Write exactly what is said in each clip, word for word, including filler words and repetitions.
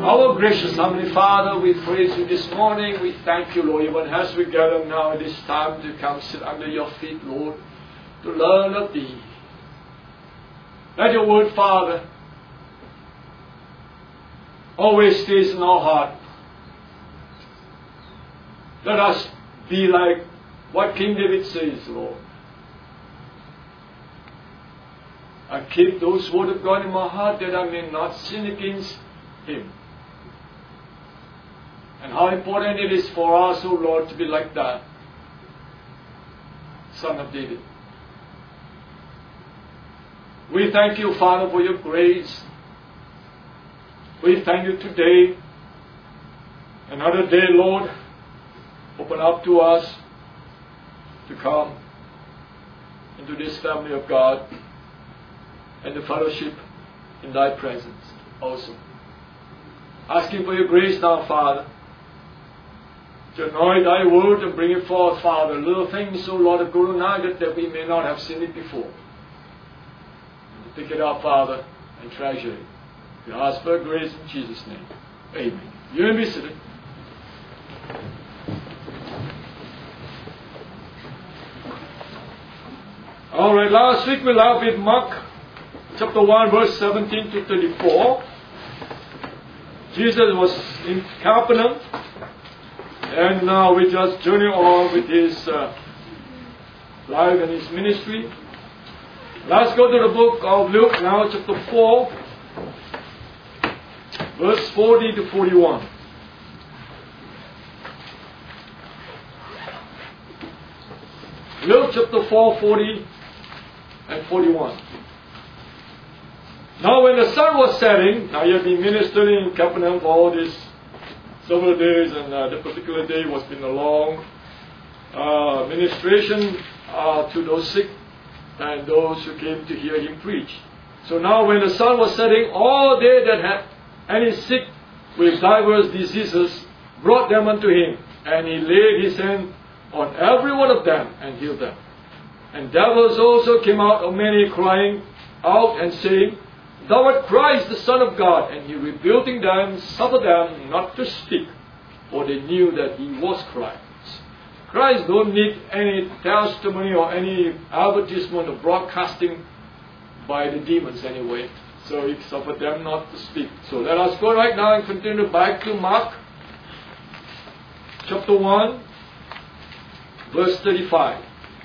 Our gracious Heavenly Father, we praise you this morning. We thank you, Lord, even as we gather now at this time to come sit under your feet, Lord, to learn of thee. Let your word, Father, always stays in our heart. Let us be like what King David says, Lord. I keep those words of God in my heart that I may not sin against Him. And how important it is for us, O Lord, to be like that Son of David. We thank you, Father, for your grace. We thank you today. Another day, Lord, open up to us to come into this family of God and the fellowship in thy presence also. Asking for your grace now, Father, to anoint thy word and bring it forth, Father. Little things, O Lord of Guru Nanak, that we may not have seen it before. And to pick it up, Father, and treasure it. We ask for grace in Jesus' name. Amen. You may be seated. Alright, last week we left with Mark chapter one, verse seventeen to thirty-four. Jesus was in Capernaum, and now we just journey on with his uh, life and his ministry. Let's go to the book of Luke now, chapter four, verse forty to forty-one. Luke chapter four, forty and forty-one. Now when the sun was setting, now you have been ministering in Capernaum for all these several days, and uh, the particular day was been a long uh, ministration uh, to those sick and those who came to hear him preach. So now when the sun was setting, all they that had any sick with divers diseases brought them unto him, and he laid his hand on every one of them and healed them. And devils also came out of many, crying out and saying, Thou art Christ, the Son of God. And he, rebuking them, suffered them not to speak, for they knew that he was Christ. Christ don't need any testimony or any advertisement or broadcasting by the demons anyway. So he suffered them not to speak. So let us go right now and continue back to Mark chapter one, verse thirty-five.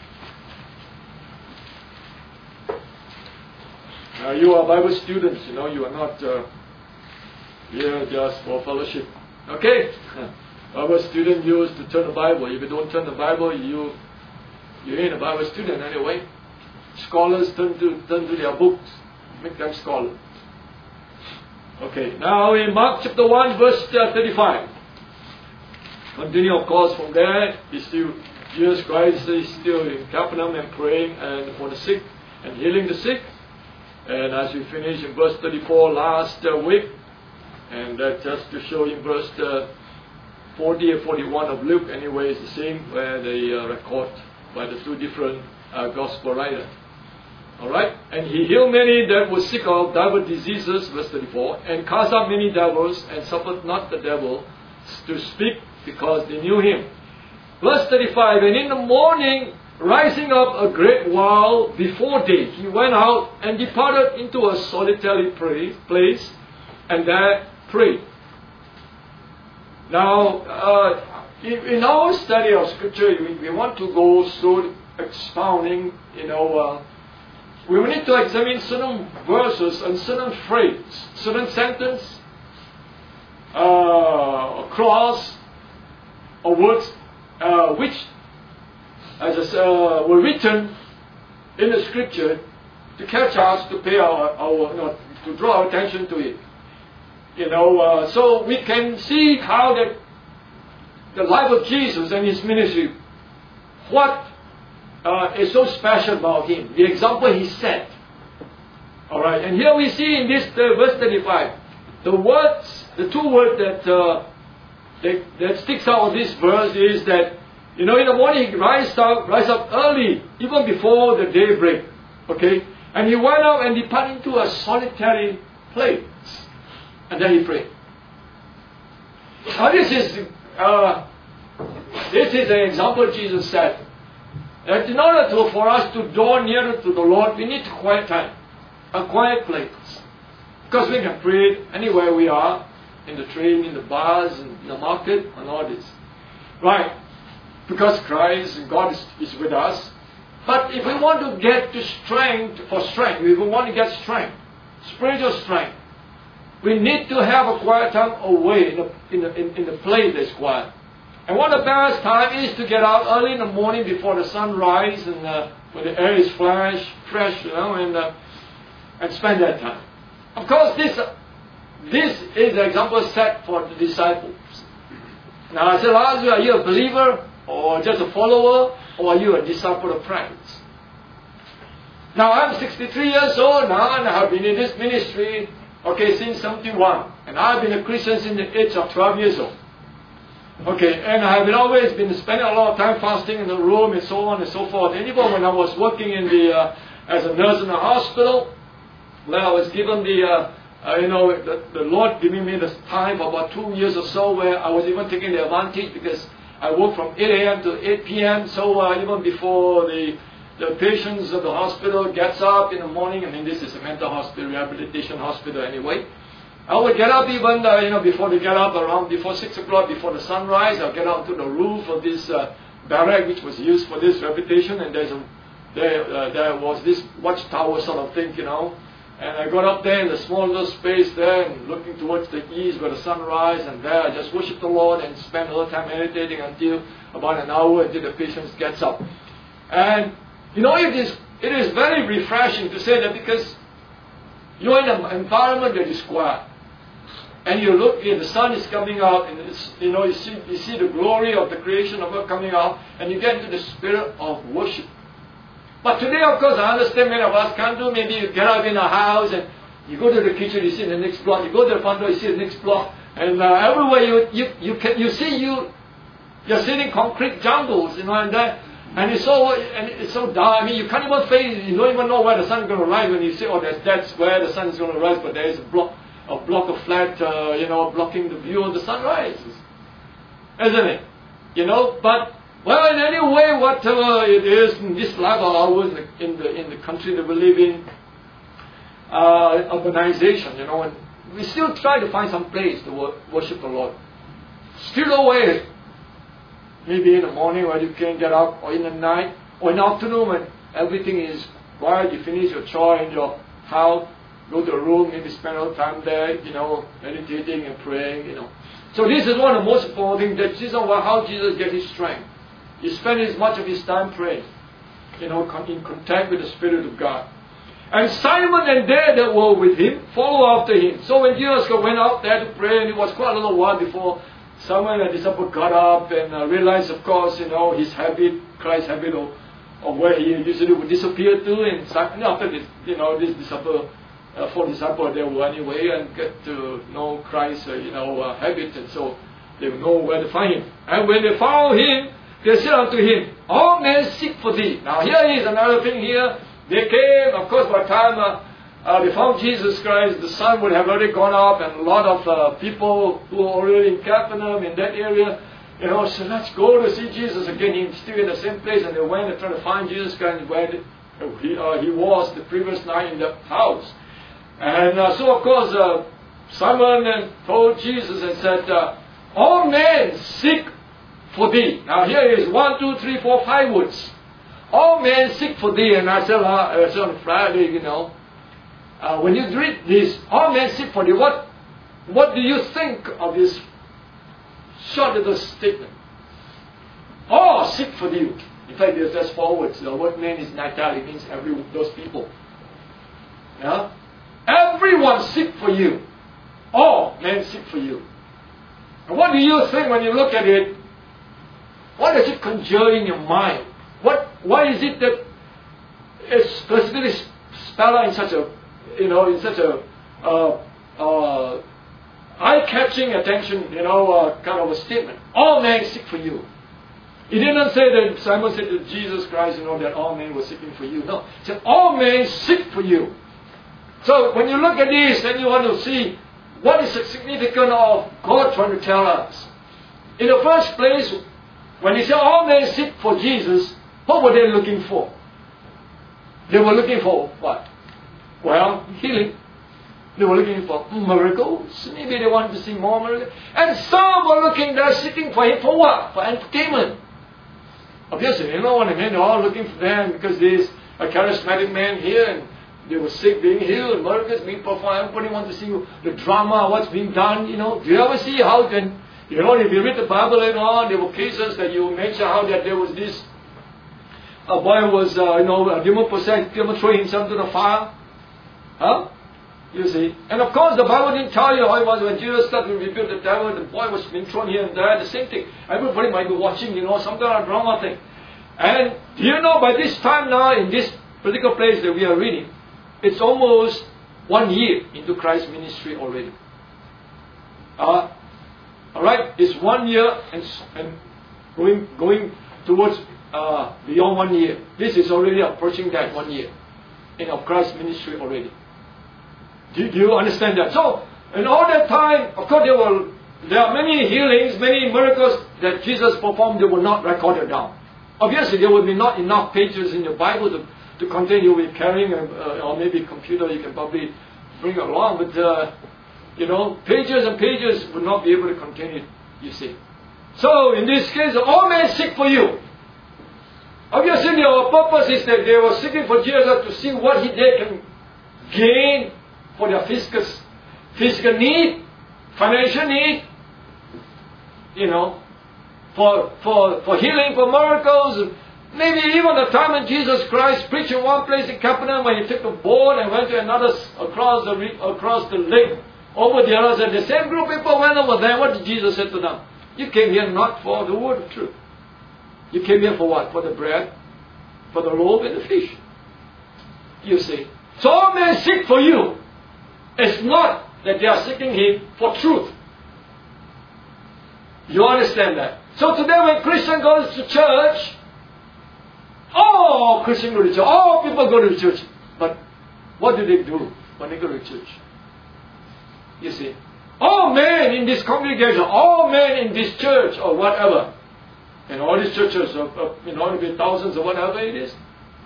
Now you are Bible students, you know, you are not uh, here just for fellowship. Okay? Bible student used to turn the Bible. If you don't turn the Bible, you you ain't a Bible student anyway. Scholars turn to turn to their books, make them scholars. Okay, now in Mark chapter one, verse uh, thirty-five. Continue, of course, from there. He's still, Jesus Christ is still in Capernaum and praying and for the sick and healing the sick. And as we finish in verse thirty-four last uh, week, and that just to show in verse uh, forty and forty-one of Luke, anyway, is the same where they uh, record by the two different uh, gospel writers. Alright? And he healed many that were sick of divers diseases, verse thirty-four, and cast out many devils, and suffered not the devil to speak, because they knew him. Verse thirty-five, and in the morning, rising up a great while before day, he went out and departed into a solitary place, and there prayed. Now, uh, in our study of Scripture, we, we want to go through expounding, you know, uh, we need to examine certain verses and certain phrase, certain sentence, uh, clause, or words, uh, which as I said, uh, were written in the Scripture to catch us, to pay our, our you know, to draw our attention to it. You know, uh, so we can see how that the life of Jesus and his ministry, what uh, is so special about him, the example he set. All right, and here we see in this uh, verse thirty-five, the words, the two words that uh, that, that sticks out of this verse is that, you know, in the morning he rise up, rise up early, even before the daybreak. Okay, and he went out and departed into a solitary place, and then he prayed. Now this is uh, this is an example Jesus said. That in order to, for us to draw nearer to the Lord, we need quiet time, a quiet place. Because we can pray anywhere we are, in the train, in the bars, in the market, and all this. Right? Because Christ and God is, is with us. But if we want to get to strength, for strength, if we want to get strength, spiritual strength, we need to have a quiet time away in the, in the, in, in the place that's quiet. And one of the best time is to get out early in the morning before the sun rises and uh, when the air is fresh, fresh, you know, and uh, and spend that time. Of course, this uh, this is the example set for the disciples. Now, I said, Lazarus, are you a believer or just a follower, or are you a disciple of Christ? Now, I'm sixty-three years old now, and I have been in this ministry, okay, since seventy-one, and I've been a Christian since the age of twelve years old. Okay, and I have been always been spending a lot of time fasting in the room and so on and so forth. And even when I was working in the uh, as a nurse in a hospital, where I was given the, uh, uh, you know, the, the Lord giving me the time for about two years or so, where I was even taking the advantage because I work from eight a.m. to eight p.m. So uh, even before the the patients of the hospital gets up in the morning, I mean this is a mental hospital, rehabilitation hospital anyway. I would get up even, uh, you know, before they get up around, before six o'clock, before the sunrise. I'll get out to the roof of this uh, barrack, which was used for this rehabilitation, and there's a, there, uh, there was this watchtower sort of thing, you know. And I got up there in the small little space there, and looking towards the east where the sun rises, and there I just worship the Lord and spend a little time meditating until about an hour until the patient gets up. And, you know, it is, it is very refreshing to say that because you're in an environment that is quiet. And you look, the sun is coming out, and it's, you know, you see, you see the glory of the creation of God coming out, and you get into the spirit of worship. But today, of course, I understand many of us can't do. Maybe you get up in a house, and you go to the kitchen, you see the next block. You go to the front door, you see the next block, and uh, everywhere you you you can you see you you're sitting concrete jungles, you know, and that, and it's so and it's so dark. I mean, you can't even face. You don't even know where the sun is going to rise when you say, "Oh, that's that's where the sun is going to rise," but there is a block. A block of flat, uh, you know, blocking the view of the sunrise, isn't it? You know, but well, in any way, whatever it is in this life of ours, in the in the country that we live in, uh, urbanization, you know, and we still try to find some place to wor- worship the Lord. Still away, maybe in the morning when you can get up, or in the night, or in the afternoon when everything is quiet, you finish your chore in your house. Go to a room, maybe spend all time there, you know, meditating and praying, you know. So this is one of the most important things that Jesus, how Jesus gets his strength. He spent as much of his time praying, you know, in contact with the Spirit of God. And Simon and they that were with him follow after him. So when Jesus went out there to pray, and it was quite a little while before Simon and the disciple got up and uh, realized, of course, you know, his habit, Christ's habit of, of where he usually would disappear to. And Simon, after this, you know, this disciple, Uh, for example, they will anyway and get to know Christ's, uh, you know, uh, habit, and so they will know where to find him. And when they found him, they said unto him, "All men seek for thee." Now here is another thing here. They came, of course, by the time uh, uh, they found Jesus Christ, the sun would have already gone up, and a lot of uh, people who were already in Capernaum, in that area, you know, said, "Let's go to see Jesus again." He's still in the same place, and they went and tried to find Jesus Christ where the, uh, he, uh, he was the previous night in the house. And uh, so, of course, uh, Simon uh, told Jesus and said, uh, "All men seek for thee." Now here is one, two, three, four, five words. All men seek for thee. And I said, uh, I said on Friday, you know, uh, when you read this, all men seek for thee, what, what do you think of this short little statement? All seek for thee. In fact, there's just four words. The word man is natali, it means every those people. Yeah? Everyone seek for you. All men seek for you. And what do you think when you look at it? What does it conjure in your mind? What? Why is it that it's specifically spelled out in such a, you know, in such a uh, uh, eye-catching attention, you know, uh, kind of a statement? All men seek for you. He didn't say that Simon said to Jesus Christ, you know, that all men were seeking for you. No, he said all men seek for you. So when you look at this, then you want to see what is the significance of God trying to tell us? In the first place, when He said all men seek for Jesus, what were they looking for? They were looking for what? Well, healing. They were looking for miracles. Maybe they wanted to see more miracles. And some were looking there, seeking for Him for what? For entertainment. Obviously, you know what I mean? They're all looking for them because there's a charismatic man here and they were sick being healed, miracles being performed. Everybody wants to see the drama, what's being done, you know. Do you ever see how then, you know, if you read the Bible later on, there were cases that you mention how that there was this, a boy was, uh, you know, a demon possessed, demon threw himself to the fire. Huh? You see. And of course, the Bible didn't tell you how it was when Jesus started to rebuke the devil, the boy was being thrown here and there, the same thing. Everybody might be watching, you know, some kind of drama thing. And do you know, by this time now, in this particular place that we are reading, it's almost one year into Christ's ministry already. Uh, Alright, it's one year and, and going, going towards uh, beyond one year. This is already approaching that one year in of Christ's ministry already. Do, do you understand that? So, in all that time, of course, there were there are many healings, many miracles that Jesus performed that were not recorded down. Obviously, there will be not enough pages in your Bible to, to contain you with carrying, a, uh, or maybe a computer you can probably bring along, but uh, you know, pages and pages would not be able to contain it, you see. So, in this case, all men seek for you. Obviously, their purpose is that they were seeking for Jesus to see what he, they can gain for their physical, physical need, financial need, you know, for, for, for healing, for miracles. Maybe even the time when Jesus Christ preached in one place in Capernaum, when he took a boat and went to another across the across the lake, over the other side. The same group of people went over there. What did Jesus say to them? You came here not for the word of truth. You came here for what? For the bread, for the loaf and the fish. You see. So all men seek for you. It's not that they are seeking Him for truth. You understand that? So today when Christian goes to church, all Christians go to church, all people go to church. But what do they do when they go to church? You see, all men in this congregation, all men in this church or whatever, and all these churches, of, of, you know, maybe thousands or whatever it is,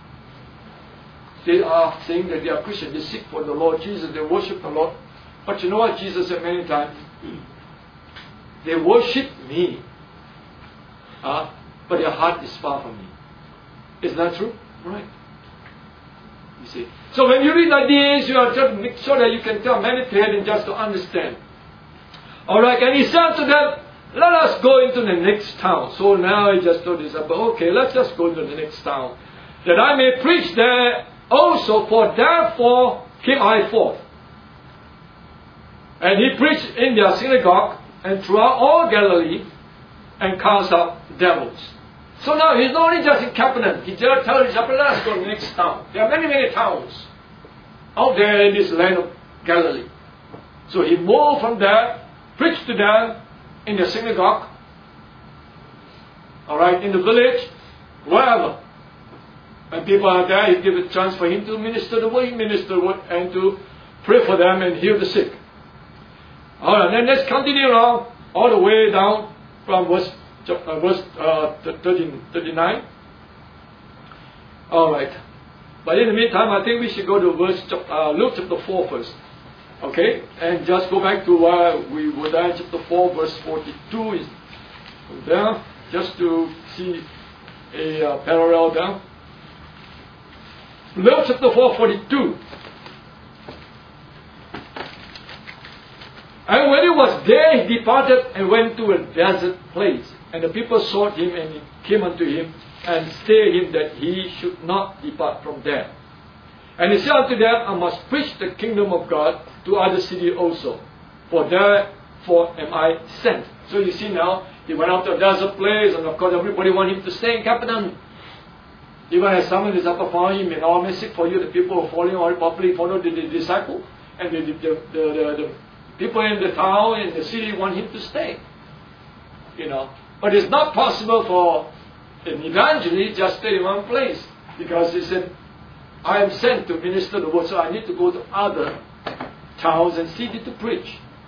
they are saying that they are Christian. They seek for the Lord Jesus. They worship the Lord. But you know what Jesus said many times? They worship me, uh, but their heart is far from me. Is that true? Right. You see. So when you read like this, you are just make sure that you can tell, meditate and just to understand. Alright, and he said to them, let us go into the next town. So now he just told his disciples, okay, let's just go into the next town, that I may preach there also, for therefore came I forth. And he preached in their synagogue and throughout all Galilee and cast out devils. So now he's not only just in Capernaum. He just tells his disciples, let us go to the next town. There are many, many towns out there in this land of Galilee. So he moved from there, preached to them in the synagogue, alright, in the village, wherever. When people are there, he gives a chance for him to minister the word, he minister the word, and to pray for them and heal the sick. Alright, then let's continue on all the way down from verse Uh, verse uh, thirty-nine. Alright. But in the meantime, I think we should go to verse uh, Luke chapter four first. Okay? And just go back to where we were there, chapter four, verse forty-two is there, just to see a uh, parallel there. Luke chapter four, forty-two. And when he was there, he departed and went to a desert place. And the people sought him, and he came unto him, and stayed him that he should not depart from there. And he said unto them, I must preach the kingdom of God to other cities also, for therefore am I sent. So you see now, he went out to a desert place, and of course everybody wanted him to stay in Capernaum. Even as some of the disciples found him, and all message for you, the people were following, or probably followed the, the disciple, and the, the, the, the, the people in the town, in the city, want him to stay. You know. But it's not possible for an evangelist just stay in one place. Because he said, I am sent to minister the word, so I need to go to other towns and cities to preach.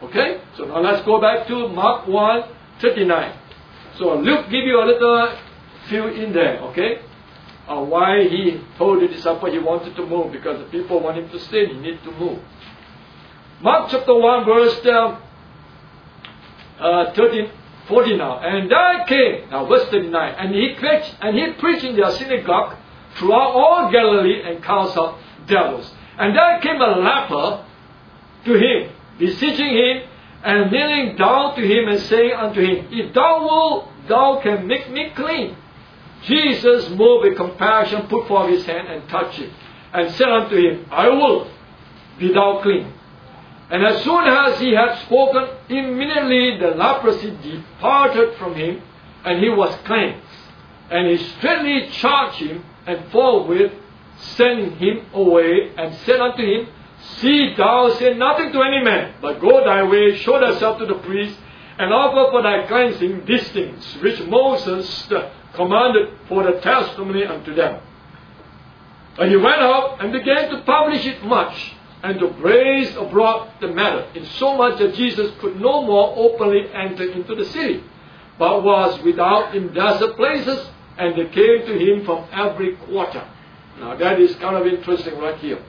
Okay? So now let's go back to Mark one thirty-nine. So Luke give you a little fill in there, okay? Uh, why he told the disciple he wanted to move, because the people want him to stay, he need to move. Mark chapter one verse uh, uh, thirteen, forty now. And there came, now verse thirty-nine, and he preached, and he preached in their synagogue throughout all Galilee and cast out devils. And there came a leper to him, beseeching him, and kneeling down to him, and saying unto him, If thou wilt, thou can make me clean. Jesus, moved with compassion, put forth his hand and touched him, and said unto him, I will, be thou clean. And as soon as he had spoken, immediately the leprosy departed from him, and he was cleansed. And he straightly charged him, and forthwith sent him away, and said unto him, See thou say nothing to any man, but go thy way, show thyself to the priest, and offer for thy cleansing these things, which Moses commanded for the testimony unto them. And he went out and began to publish it much, and to praise abroad the matter, in so much that Jesus could no more openly enter into the city, but was without in desert places, and they came to him from every quarter. Now that is kind of interesting right here.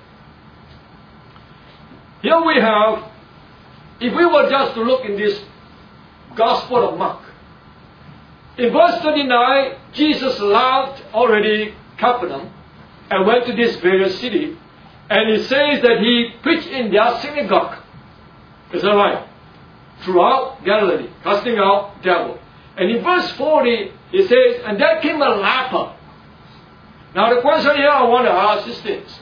Here we have, if we were just to look in this Gospel of Mark, in verse thirty-nine, Jesus left already Capernaum and went to this various city, and it says that he preached in their synagogue. Is that right? Throughout Galilee, casting out devils. And in verse forty, it says, and there came a leper. Now the question here I want to ask is this.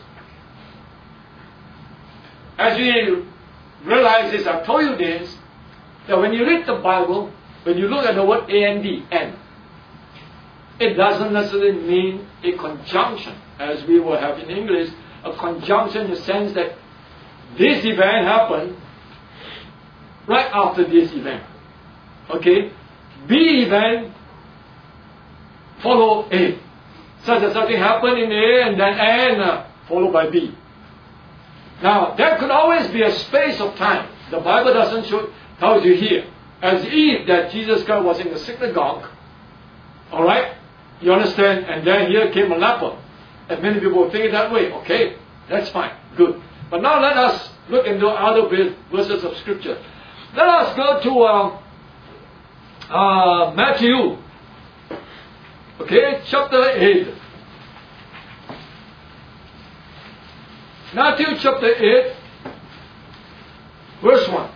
As we realize this, I've told you this, that when you read the Bible, when you look at the word A N D, and, it doesn't necessarily mean a conjunction, as we will have in English, a conjunction in the sense that this event happened right after this event. Okay? B event follow A. Such as something happened in A and then N uh, followed by B. Now, there could always be a space of time. The Bible doesn't show, tells you here, as if that Jesus Christ was in the synagogue. Alright? You understand? And then here came a leper. And many people think it that way. Okay, that's fine. Good. But now let us look into other verses of Scripture. Let us go to uh, uh, Matthew. Okay, chapter eight. Matthew chapter eight, verse one.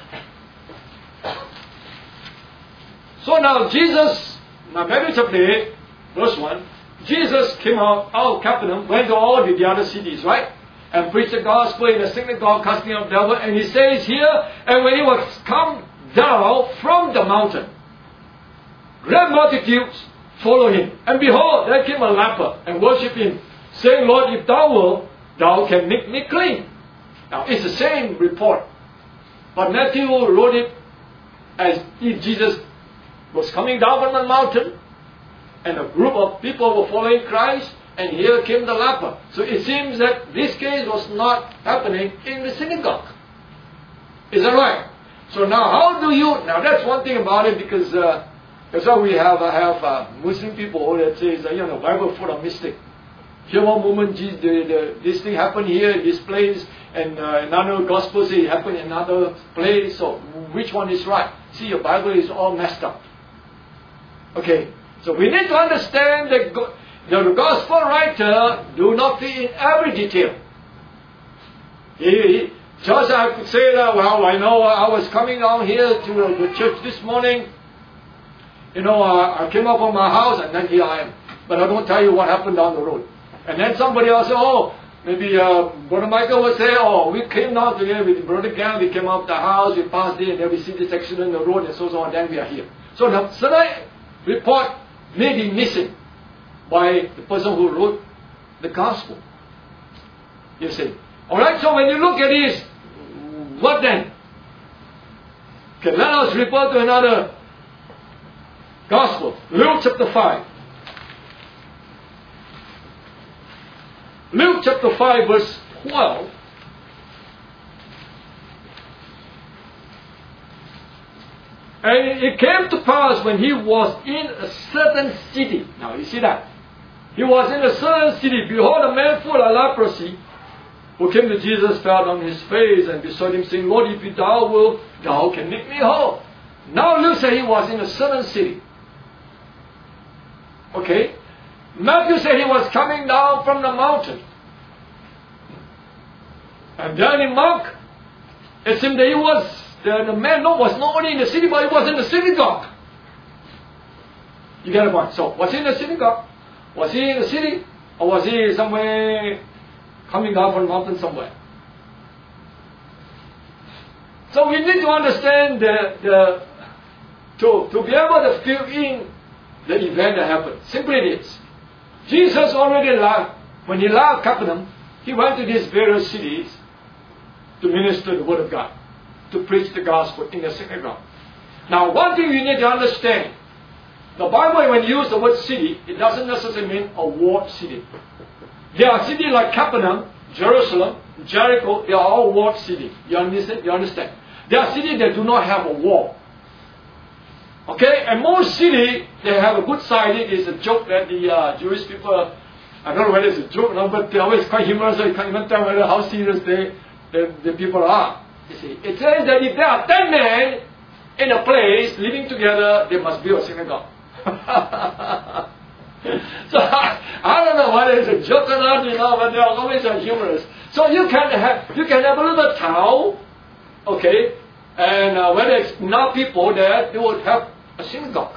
So now Jesus, now Matthew chapter eight, verse one, Jesus came out, out of Capernaum, went to all the other cities, right? And preached the gospel in the synagogue, casting out devils. And he says here, and when he was come down from the mountain, great multitudes followed him. And behold, there came a leper and worshipped him, saying, Lord, if thou wilt, thou can make me clean. Now, it's the same report. But Matthew wrote it as if Jesus was coming down from the mountain, and a group of people were following Christ, and here came the leper. So it seems that this case was not happening in the synagogue. Is that right? So now how do you, now that's one thing about it, because uh, that's why we have, uh, have uh, Muslim people that says, uh, you know, Bible full of mistake. Here one moment, the, the, this thing happened here in this place, and uh, another gospel says it happened in another place. So which one is right? See, your Bible is all messed up. Okay, so we need to understand that go- the gospel writer do not fit in every detail. He, he, just I could say that, well, I know I was coming down here to uh, the church this morning. You know, uh, I came up from my house and then here I am. But I don't tell you what happened down the road. And then somebody else said, oh, maybe uh, Brother Michael would say, oh, we came down together with Brother Gam, we came up the house, we passed there, and then we see this accident on the road, and so on, and then we are here. So the certain report may be missing by the person who wrote the gospel. You see. Alright, so when you look at this, what then? Okay, let us refer to another gospel. Luke chapter five. Luke chapter five verse twelve. And it came to pass when he was in a certain city. Now you see that. He was in a certain city. Behold, a man full of leprosy, who came to Jesus, fell on his face and besought him, saying, Lord, if thou wilt, thou can make me whole. Now Luke said he was in a certain city. Okay? Matthew said he was coming down from the mountain. And then in Mark, it seemed that he was, the, the man no, was not only in the city, but he was in the synagogue. You get the point? So, was he in the synagogue? Was he in the city? Or was he somewhere coming down from the mountain somewhere? So we need to understand the, the to, to be able to fill in the event that happened. Simply this. Jesus already left, when he left Capernaum, he went to these various cities to minister the word of God, to preach the gospel in the synagogue. Now, one thing you need to understand, the Bible, when you use the word city, it doesn't necessarily mean a walled city. There are cities like Capernaum, Jerusalem, Jericho, they are all walled cities. You understand? You understand? There are cities that do not have a wall. Okay? And most cities, they have a good side. It is a joke that the uh, Jewish people, I don't know whether it's a joke or not, but they're always quite humorous, so you can't even tell whether how serious they, the, the people are. You see, it says that if there are ten men in a place living together, there must be a synagogue. So I, I don't know whether it's a joke or not, you know, but they are always uh, humorous. So you can have you can have a little town, okay, and uh, where there's enough people there, they would have a synagogue,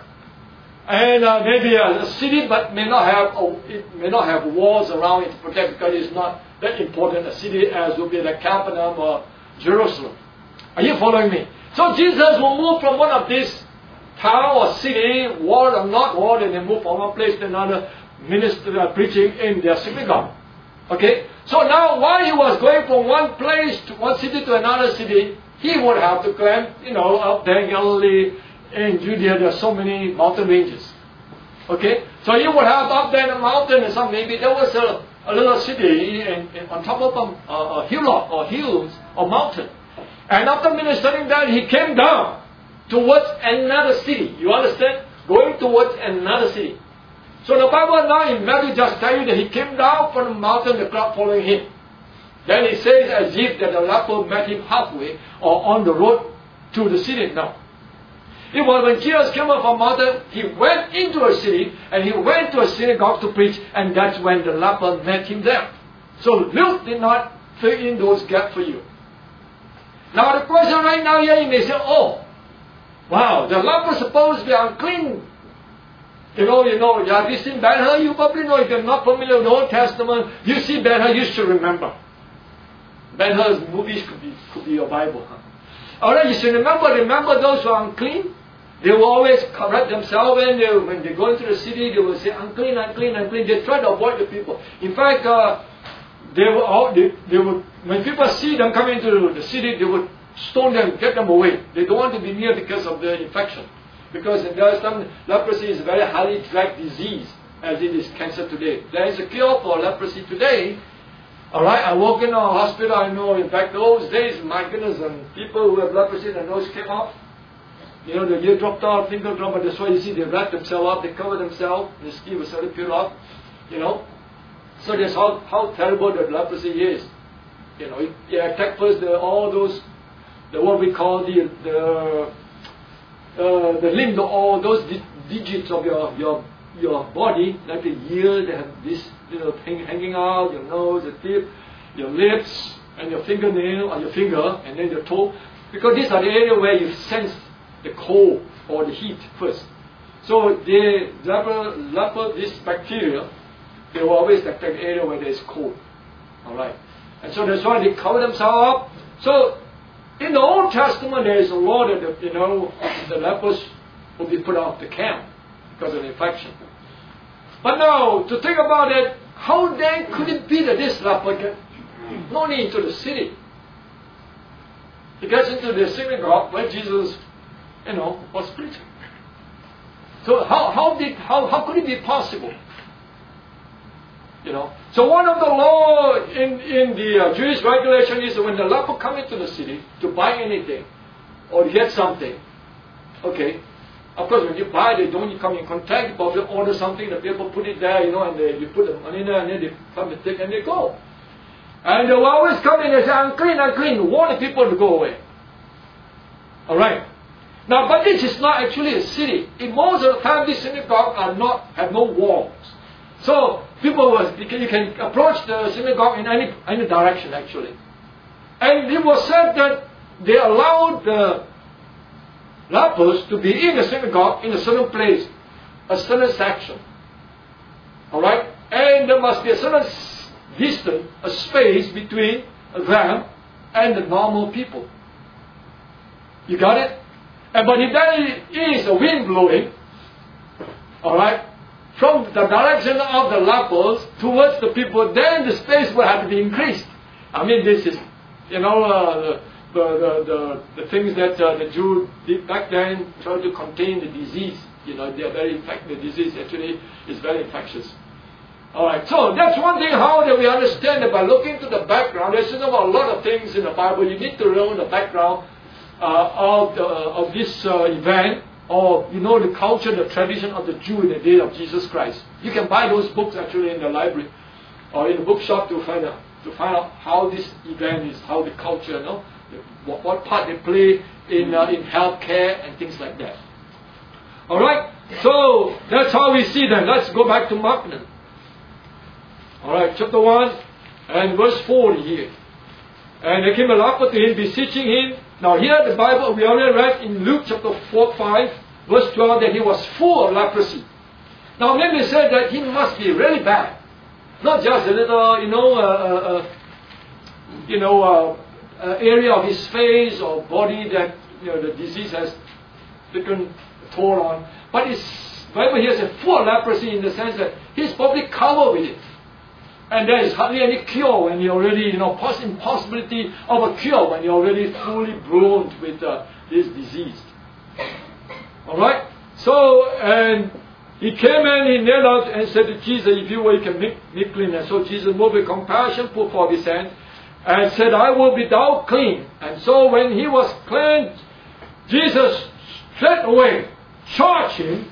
and uh, maybe a, a city, but may not have a, it may not have walls around it to protect, because it's not that important a city as would be like Capernaum or Jerusalem. Are you following me? So Jesus will move from one of these town or city, walled or not walled, and they move from one place to another, minister uh, preaching in their synagogue. Okay? So now, while he was going from one place to one city to another city, he would have to climb, you know, up there in Galilee, in Judea, there are so many mountain ranges. Okay? So he would have up there in the mountain, and some maybe there was a, a little city in, in, on top of a, a, a hillock or hills or mountain. And after ministering that, he came down towards another city. You understand? Going towards another city. So the Bible now in Matthew just tell you that he came down from the mountain, the crowd following him. Then it says as if that the leper met him halfway or on the road to the city. No. It was when Jesus came up from the mountain, he went into a city and he went to a synagogue to preach, and that's when the leper met him there. So Luke did not fill in those gaps for you. Now the question right now here, you may say, oh, wow, the leper is supposed to be unclean. You know, you know, have you seen Ben-Hur? You probably know. If you're not familiar with the Old Testament, you see Ben-Hur, you should remember. Ben-Hur's movies could be, could be your Bible. Huh? Alright, you should remember, remember those who are unclean. They will always correct themselves, and they, when they go into the city, they will say, unclean, unclean, unclean. They try to avoid the people. In fact, uh, they will all, they, they would, when people see them coming into the city, they would stone them, get them away. They don't want to be near because of the infection. Because there is some, leprosy is a very highly dragged disease, as it is cancer today. There is a cure for leprosy today. Alright, I walk in a hospital, I know, in fact, those days, my goodness, and people who have leprosy, their nose came off. You know, the ear dropped out, finger dropped out, that's why you see they wrap themselves up, they cover themselves, the skin was sort of peeled off, you know. So that's how, how terrible the leprosy is. You know, it, it attacked first the, all those, the what we call the, the Uh, the limb, all those di digits of your your your body, like the ear, they have this little thing hanging out, your nose, the tip, your lips, and your fingernail, or your finger, and then your toe, because these are the area where you sense the cold or the heat first. So they leper, leper this bacteria, they will always attack the area where there is cold. All right, and so that's why they cover themselves up. So in the Old Testament, there is a law that the, you know the lepers will be put out of the camp because of infection. But now, to think about it, how then could it be that this leper gets not into the city? He gets into the synagogue where Jesus, you know, was preaching. So how how did how how could it be possible? You know, so one of the law in, in the uh, Jewish regulation is that when the leper come into the city to buy anything or to get something, Okay. Of course, when you buy, they don't come in contact. You probably order something, the people put it there, you know, and they, you put the money there, and then they come and take and they go. And they will always come in and say, unclean, unclean, warn the people to go away. Alright. Now, but this is not actually a city. In most of the time, these synagogues are not, have no walls. So, people was, you can, you can approach the synagogue in any, any direction, actually. And it was said that they allowed the lepers to be in the synagogue in a certain place, a certain section. Alright? And there must be a certain distance, a space between them and the normal people. You got it? And but if there is a wind blowing, alright, from the direction of the lepers towards the people, then the space will have to be increased. I mean, this is, you know, uh, the, the, the, the things that uh, the Jews did back then, try to contain the disease. You know, they are very infectious. The disease actually is very infectious. Alright, so that's one thing how that we understand that by looking to the background. There's you know, a lot of things in the Bible. You need to learn the background uh, of, the, of this uh, event, or you know the culture, the tradition of the Jew in the day of Jesus Christ. You can buy those books actually in the library or in the bookshop to find out to find out how this event is, how the culture, you know, what, what part they play in uh, in healthcare and things like that. All right, so that's how we see them. Let's go back to Mark now. All right, chapter one and verse forty here. And there came a leper to him, beseeching him. Now here the Bible, we already read in Luke chapter four, five, verse twelve, that he was full of leprosy. Now many said that he must be really bad. Not just a little, you know, uh, uh, you know, uh, uh, area of his face or body that, you know, the disease has taken a toll on. But his Bible here says full of leprosy in the sense that he's probably covered with it. And there is hardly any cure when you're already, you know, impossibility of a cure when you're already fully bruised with uh, this disease. Alright? So, and he came and he knelt out and said to Jesus, if you will, you can make me clean. And so Jesus, moved with compassion, put forth his hand and said, I will be thou clean. And so when he was cleansed, Jesus straight away charged him.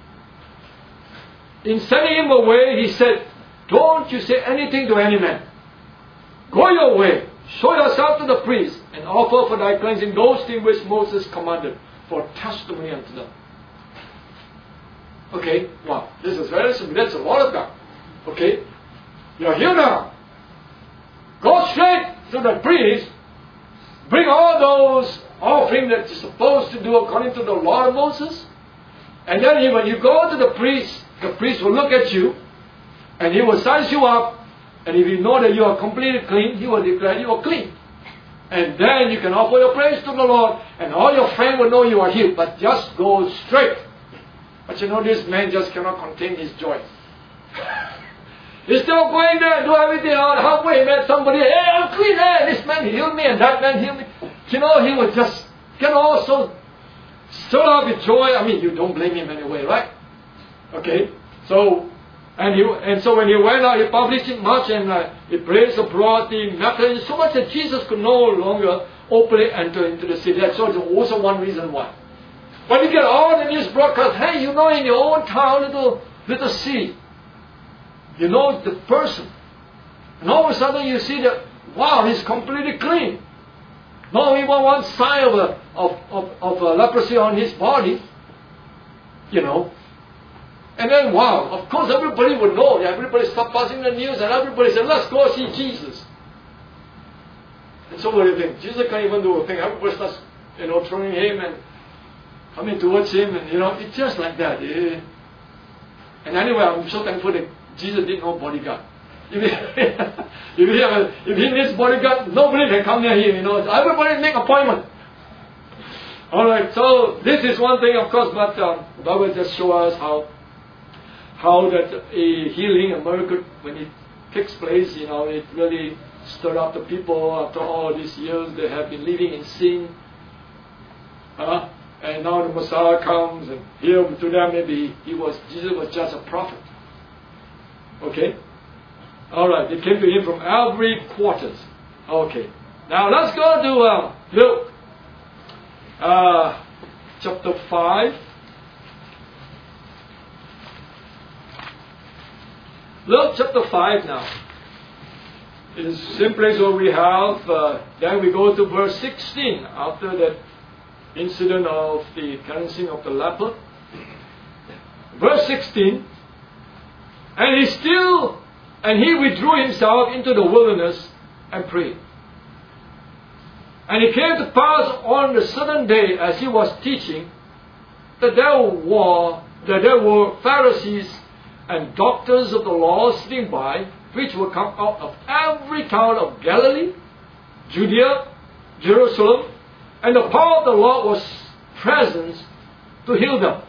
In sending him away, he said, don't you say anything to any man. Go your way, show yourself to the priest, and offer for thy cleansing those things which Moses commanded, for testimony unto them. Okay, wow, this is very simple. That's a lot of God. Okay, you're here now. Go straight to the priest, bring all those offerings that you're supposed to do according to the law of Moses, and then when you go to the priest, the priest will look at you, and he will size you up, and if you know that you are completely clean, he will declare you are clean. And then you can offer your praise to the Lord, and all your friends will know you are healed. But just go straight. But you know, this man just cannot contain his joy. He's still going there and do everything out. Halfway he met somebody, hey, I'm clean, hey, this man healed me, and that man healed me. You know, he will just get all so stirred up with joy. I mean, you don't blame him anyway, right? Okay, so... And, he, and so when he went out, he published it much, and uh, he praised abroad the message so much that Jesus could no longer openly enter into the city. That's also one reason why. When you get all the news broadcast, hey, you know, in your own town, little little city, you know the person, and all of a sudden you see that, wow, he's completely clean. Not even one sign of a, of of, of a leprosy on his body, you know. And then, wow, of course everybody would know. Everybody stopped passing the news and everybody said, let's go see Jesus. And so what do you think? Jesus can't even do a thing. Everybody starts, you know, throwing him and coming towards him. And, you know, it's just like that. Yeah. And anyway, I'm so thankful that Jesus did no bodyguard. If he, if he, have a, if he needs bodyguard, nobody can come near him, you know. Everybody make appointment. Alright, so this is one thing, of course, but um, the Bible just shows us how how that a healing, a miracle, when it takes place, you know, it really stirred up the people after all these years they have been living in sin. Uh, and now the Messiah comes, and here to them maybe he was, Jesus was just a prophet. Okay? Alright, they came to him from every quarters. Okay. Now let's go to uh, Luke. Uh, chapter five. Luke chapter five now. It is the same place where we have, uh, then we go to verse sixteen, after that incident of the cleansing of the leper. Verse sixteen, and he still, and he withdrew himself into the wilderness and prayed. And it came to pass on a certain day, as he was teaching, that there were, that there were Pharisees and doctors of the law sitting by, which were come out of every town of Galilee, Judea, Jerusalem, and the power of the Lord was present to heal them.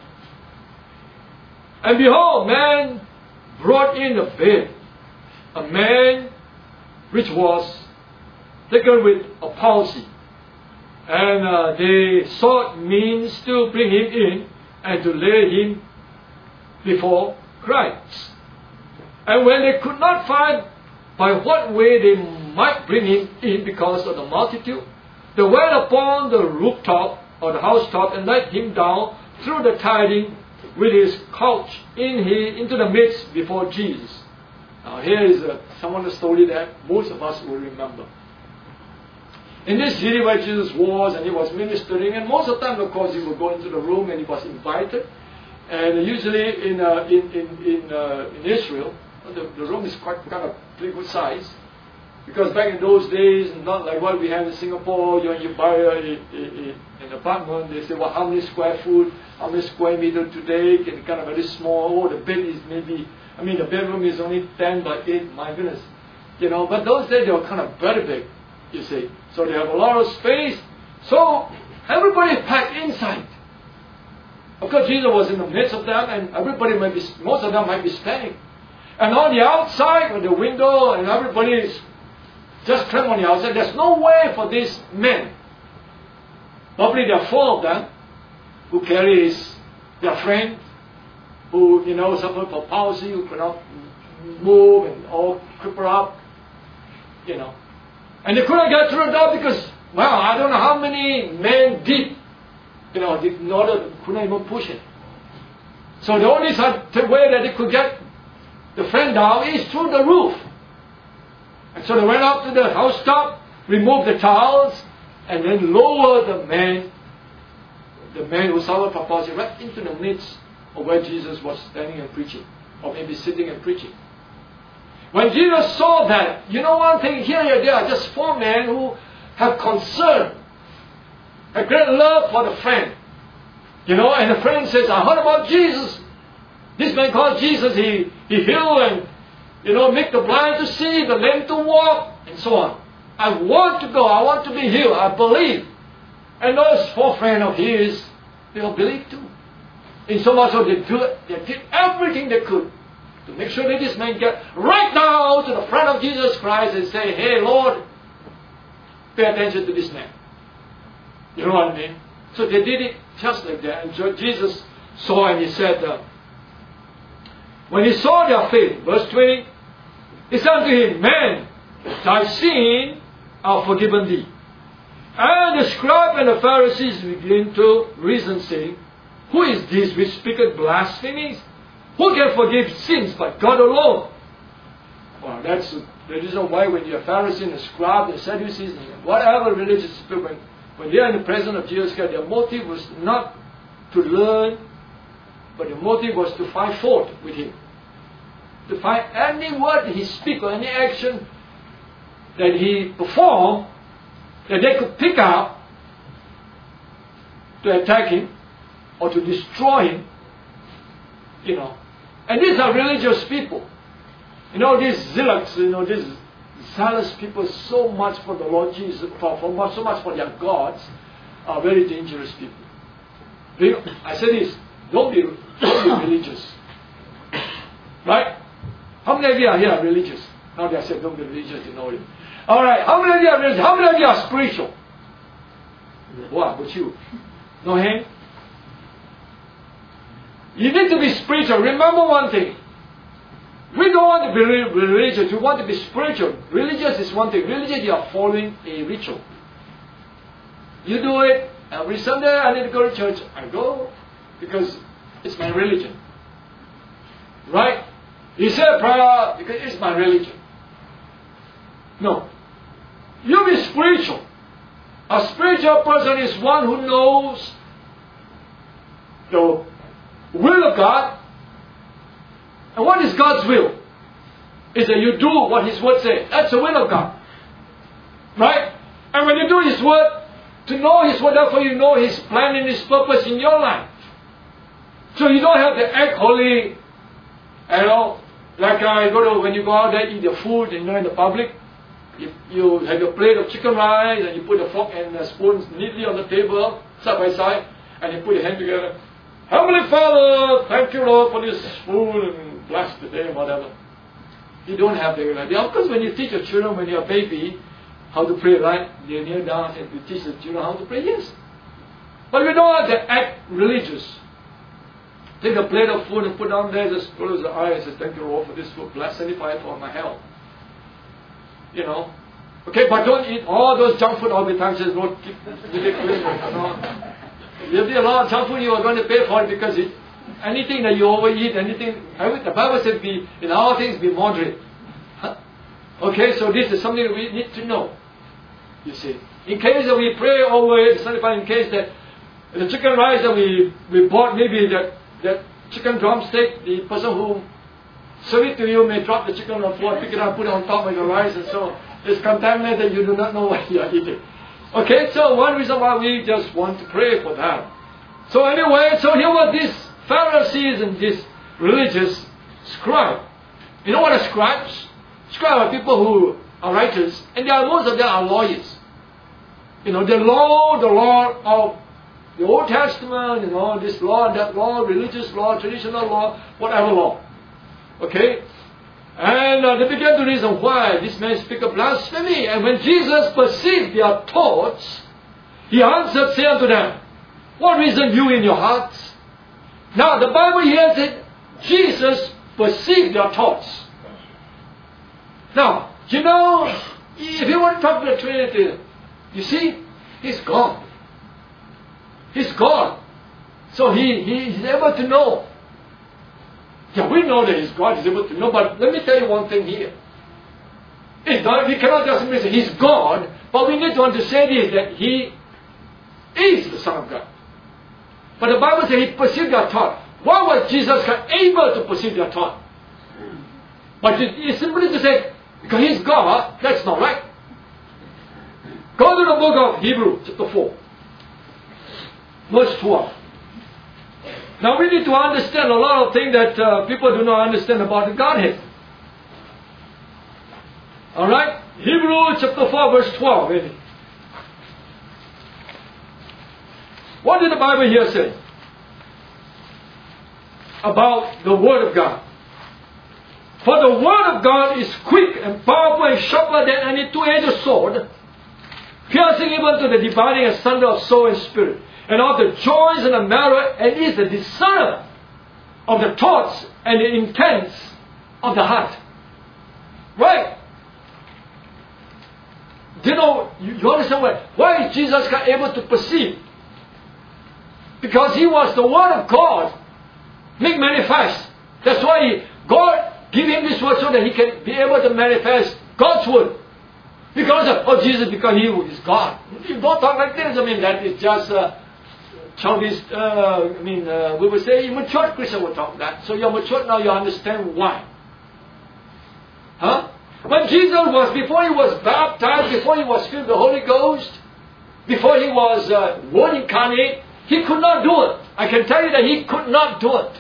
And behold, man brought in a bed, a man which was taken with a palsy. And uh, they sought means to bring him in and to lay him before Christ. And when they could not find by what way they might bring him in because of the multitude, they went upon the rooftop or the housetop and let him down through the tiding with his couch in his, into the midst before Jesus. Now here is a, someone a story that most of us will remember. In this city where Jesus was and he was ministering, and most of the time, of course, he would go into the room and he was invited. And usually in uh, in in in, uh, in Israel, the, the room is quite kind of pretty good size, because back in those days, not like what we have in Singapore. You know, you buy a, a, a, an apartment, they say, well, how many square foot, how many square meter today? Can kind of very small. Oh, the bed is maybe, I mean, the bedroom is only ten by eight. My goodness, you know. But those days they were kind of very big, you see. So they have a lot of space. So everybody packed inside. Of course, Jesus was in the midst of them, and everybody might be, most of them might be standing. And on the outside, with the window, and everybody is just crammed on the outside. There's no way for these men. Probably there are four of them who carry his, their friend, who, you know, suffered from palsy, who could not move and all crippled up, you know. And they couldn't get through the door because, well, I don't know how many men deep, you know, in order, couldn't even push it. So the only way that they could get the friend down is through the roof. And so they went up to the housetop, removed the towels, and then lowered the man, the man who suffered from palsy, right into the midst of where Jesus was standing and preaching, or maybe sitting and preaching. When Jesus saw that, you know one thing, here and there are just four men who have concern, a great love for the friend. You know, and the friend says, I heard about Jesus. This man called Jesus, he, he healed and, you know, make the blind to see, the lame to walk, and so on. I want to go, I want to be healed, I believe. And those four friends of his, they all believe too. In so much so they, do, they did everything they could to make sure that this man get right now to the front of Jesus Christ and say, hey Lord, pay attention to this man. You know what I mean? So they did it just like that. And so Jesus saw and he said, uh, when he saw their faith, verse twenty, he said unto him, man, thy sin are forgiven thee. And the scribe and the Pharisees began to reason, saying, who is this which speaketh blasphemies? Who can forgive sins but God alone? Well, that's the reason why when you're a Pharisee and a scribe and Sadducees and whatever religious people, when, when they are in the presence of Jesus Christ, their motive was not to learn, but the motive was to find fault with Him. To find any word that He speaks or any action that He performed that they could pick up to attack Him or to destroy Him, you know. And these are religious people. You know, these zealots, you know, these zealous people, so much for the Lord Jesus, for, for so much for their gods, are very dangerous people. I say this, don't be, don't be religious. Right? How many of you are here are religious? Now they said, don't be religious, you know it. Alright, how many of you are religious? How many of you are spiritual? What about you? No hand? You need to be spiritual. Remember one thing. We don't want to be religious. We want to be spiritual. Religious is one thing. Religious, you are following a ritual. You do it, Every Sunday I need to go to church. I go because it's my religion. Right? You say a prayer because it's my religion. No. You be spiritual. A spiritual person is one who knows the will of God. And what is God's will? Is that you do what His Word says. That's the will of God. Right? And when you do His Word, to know His Word, therefore you know His plan and His purpose in your life. So you don't have to act holy, you know, like uh, you go to, when you go out there, eat your food, you know, in the public. You, you have your plate of chicken rice, and you put the fork and the spoons neatly on the table, side by side, and you put your hand together. Heavenly Father, thank you, Lord, for this food, and bless the day, and whatever. You don't have the idea. Of course, when you teach your children, when you're a baby, how to pray, right? They kneel down and you teach the children how to pray, yes. But we don't have to act religious. Take a plate of food and put down there, just close the eyes and say, thank you, Lord, for this food. Bless and sanctify it for my health. You know. Okay, but don't eat all those junk food all the time. Says, Lord, keep it clean. You know. If there's a lot of junk food, you are going to pay for it because it, anything that you overeat, anything, the Bible says, be, in all things be moderate. Huh? Okay, so this is something that we need to know. You see. In case that we pray over it, sanctify, in case that the chicken rice that we, we bought, maybe that, that chicken drumstick, the person who serve it to you may drop the chicken on the floor, pick it up, put it on top of your rice, and so it's contaminated, you do not know what you are eating. Okay, so one reason why we just want to pray for that. So anyway, so here were these Pharisees and these religious scribes. You know what are scribes? Scribes are people who are righteous, and they are, most of them are lawyers. You know, the law, the law of the Old Testament, you know, this law, that law, religious law, traditional law, whatever law. Okay? And uh, they began to reason why this man speak of blasphemy. And when Jesus perceived their thoughts, He answered, say unto them, what reason you in your hearts? Now the Bible here said, Jesus perceived their thoughts. Now, you know, if you want to talk to the Trinity, you see, He's God. He's God. So he, he is able to know. Yeah, we know that He's God, He's able to know, but let me tell you one thing here. It's not, we cannot just simply say He's God, but we need to understand is that He is the Son of God. But the Bible says He perceived their thought. Why was Jesus able to perceive their thought? But it, it's simply to say, because He's God, that's not right. Go to the book of Hebrews, chapter four, verse twelve. Now we need to understand a lot of things that uh, people do not understand about the Godhead. Alright? Hebrews chapter four, verse twelve. Really. What did the Bible here say about the Word of God? For the Word of God is quick and powerful and sharper than any two-edged sword, piercing even to the dividing asunder of soul and spirit, and of the joints and the marrow, and is the discerner of the thoughts and the intents of the heart. Right? Do you know, you, you understand why? Why is Jesus able to perceive? Because He was the Word of God made manifest. That's why he, God gave Him this Word so that He can be able to manifest God's Word. Because of, oh, Jesus, because He is God. You don't talk like this. I mean, that is just uh, childish, uh, I mean, uh, we would say immature Christian would talk that. So you're mature now, you understand why. Huh? When Jesus was, before He was baptized, before He was filled with the Holy Ghost, before He was uh, Word incarnate, He could not do it. I can tell you that He could not do it.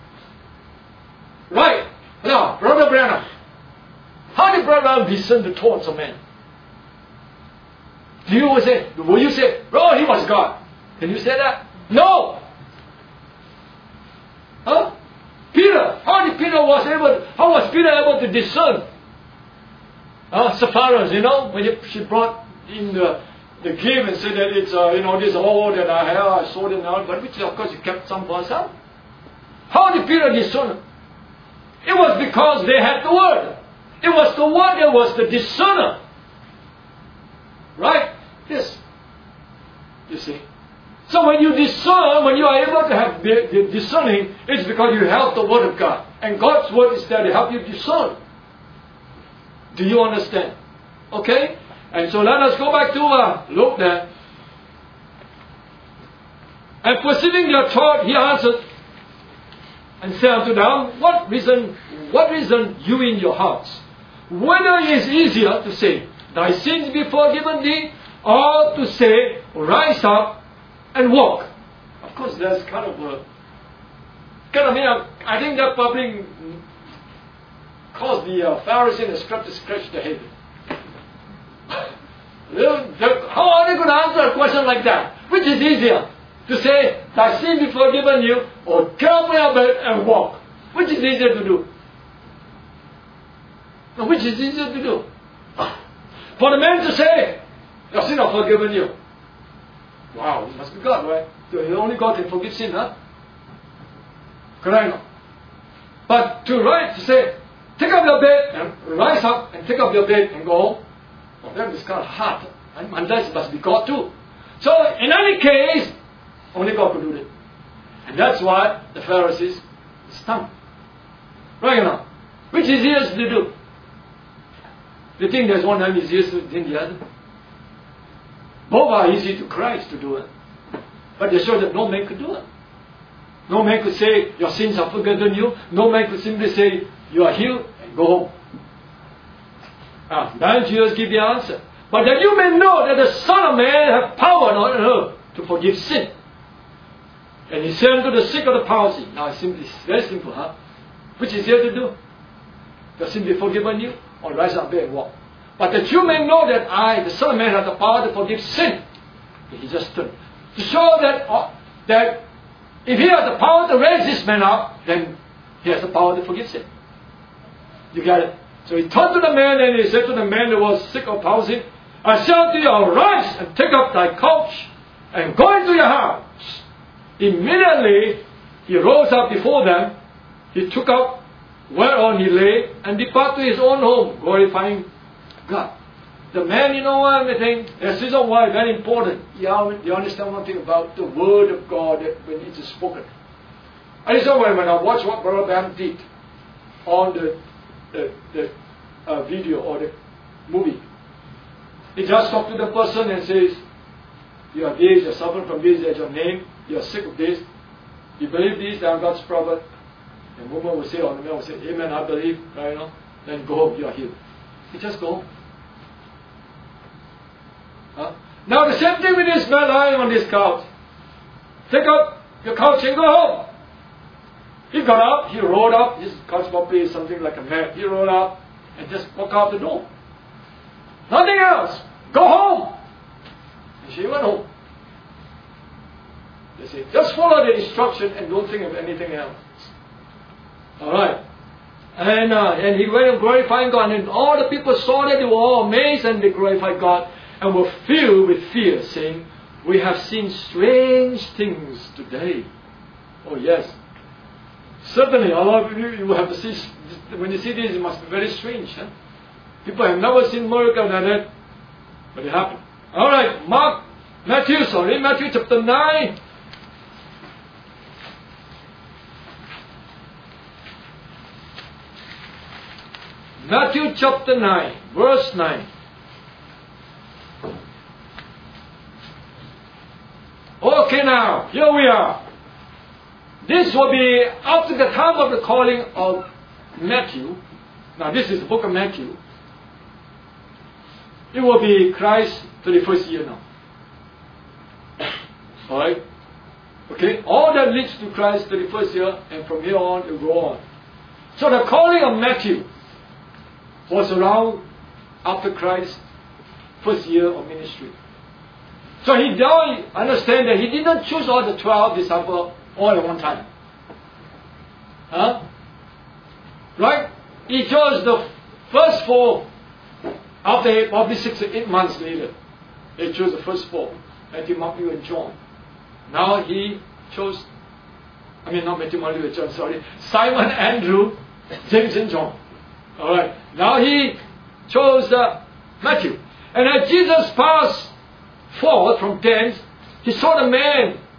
Right? Now, Brother Branham, how did Brother Branham discern the thoughts of men? Do you say, will you say, oh, He was God? Can you say that? No! Huh? Peter, how did Peter was able, how was Peter able to discern? Uh, Sapphira, you know, when she brought in the, the gift and said that it's, uh, you know, this all that I have, I sold it out, but which of course He kept some for herself. How did Peter discern? It was because they had the Word. It was the Word that was the discerner. Right? Yes. You see. So when you discern, when you are able to have the, the discerning, it's because you have the Word of God. And God's Word is there to help you discern. Do you understand? Okay? And so let us go back to uh, Luke there. And perceiving their thought, he answered and said unto them, What reason, what reason you in your hearts? Whether it is easier to say, Thy sins be forgiven thee, or to say, Rise up and walk. Of course, there's kind of a, kind of, I, mean, I think that probably caused the uh, Pharisees and the scribes to scratch their head. How are they going to answer a question like that? Which is easier? To say, Thy sin be forgiven you, or get up in your bed and walk. Which is easier to do? Now, which is easier to do? For the man to say, Your sin are forgiven you. Wow, it must be God, right? Only God can forgive sin, huh? Correct? But to write, to say, take up your bed and rise up and take up your bed and go home. Well, that is kind of hard. Unless it must be God too. So, in any case, only God could do it. And that's why the Pharisees stumped. Right now. Which is easiest to do? You think there's one hand is easier than the other? Both are easy to Christ to do it. But they show that no man could do it. No man could say, Your sins are forgiven you. No man could simply say, You are healed and go home. Ah, then Jesus give the answer. But that you may know that the Son of Man hath power on earth to forgive sin. And he said unto the sick of the palsy. Now it's, simply, it's very simple, huh? Which is here to do? Your sin be forgiven you, or rise up there and walk. But that you may know that I, the Son of Man, have the power to forgive sin. He just turned. To show that, uh, that if he has the power to raise this man up, then he has the power to forgive sin. You got it? So he turned to the man and he said to the man that was sick of palsy, I say unto you, arise and take up thy couch and go into your house. Immediately he rose up before them, he took up whereon he lay, and departed to his own home, glorifying God. The man, you know what I think? This is why very important. You understand one thing about the Word of God that when it is spoken. I just know when I watch what Brother Bam did on the, the, the uh, video or the movie. He just talks to the person and says, You are this, you are suffering from this, that's your name, you are sick of this. You believe this, I am God's prophet. And the woman will say, or the man will say, Amen, I believe, right, you know. Then go home, you are healed. You just go home. Huh? Now the same thing with this man lying on this couch. Take up your couch and go home. He got up, he rolled up, his couch probably is something like a mat. He rolled up and just walked out the door. Nothing else. Go home. And she went home. They say, just follow the instruction and don't think of anything else. Alright. And uh, and he went and glorifying God. And all the people saw that, they were all amazed, and they glorified God and were filled with fear, saying, We have seen strange things today. Oh yes. Certainly, a lot of you, you have to see, when you see this, it must be very strange. Huh? People have never seen miracles like that, but it happened. Alright, Mark, Matthew, sorry, Matthew chapter nine. Matthew chapter nine, verse nine. Okay, now, here we are. This will be after the time of the calling of Matthew. Now, this is the book of Matthew. It will be Christ's thirty-first year now. Alright? Okay? All that leads to Christ's thirty-first year, and from here on, it will go on. So, the calling of Matthew was around after Christ's first year of ministry. So he now understand that he did not choose all the twelve disciples all at one time. Huh? Right? He chose the first four after eight, probably six or eight months later. He chose the first four. Matthew, Matthew, and John. Now he chose, I mean not Matthew, Matthew, and John, sorry. Simon, Andrew, James, and John. Alright. Now he chose uh, Matthew. And as Jesus passed forward from thence, he saw the man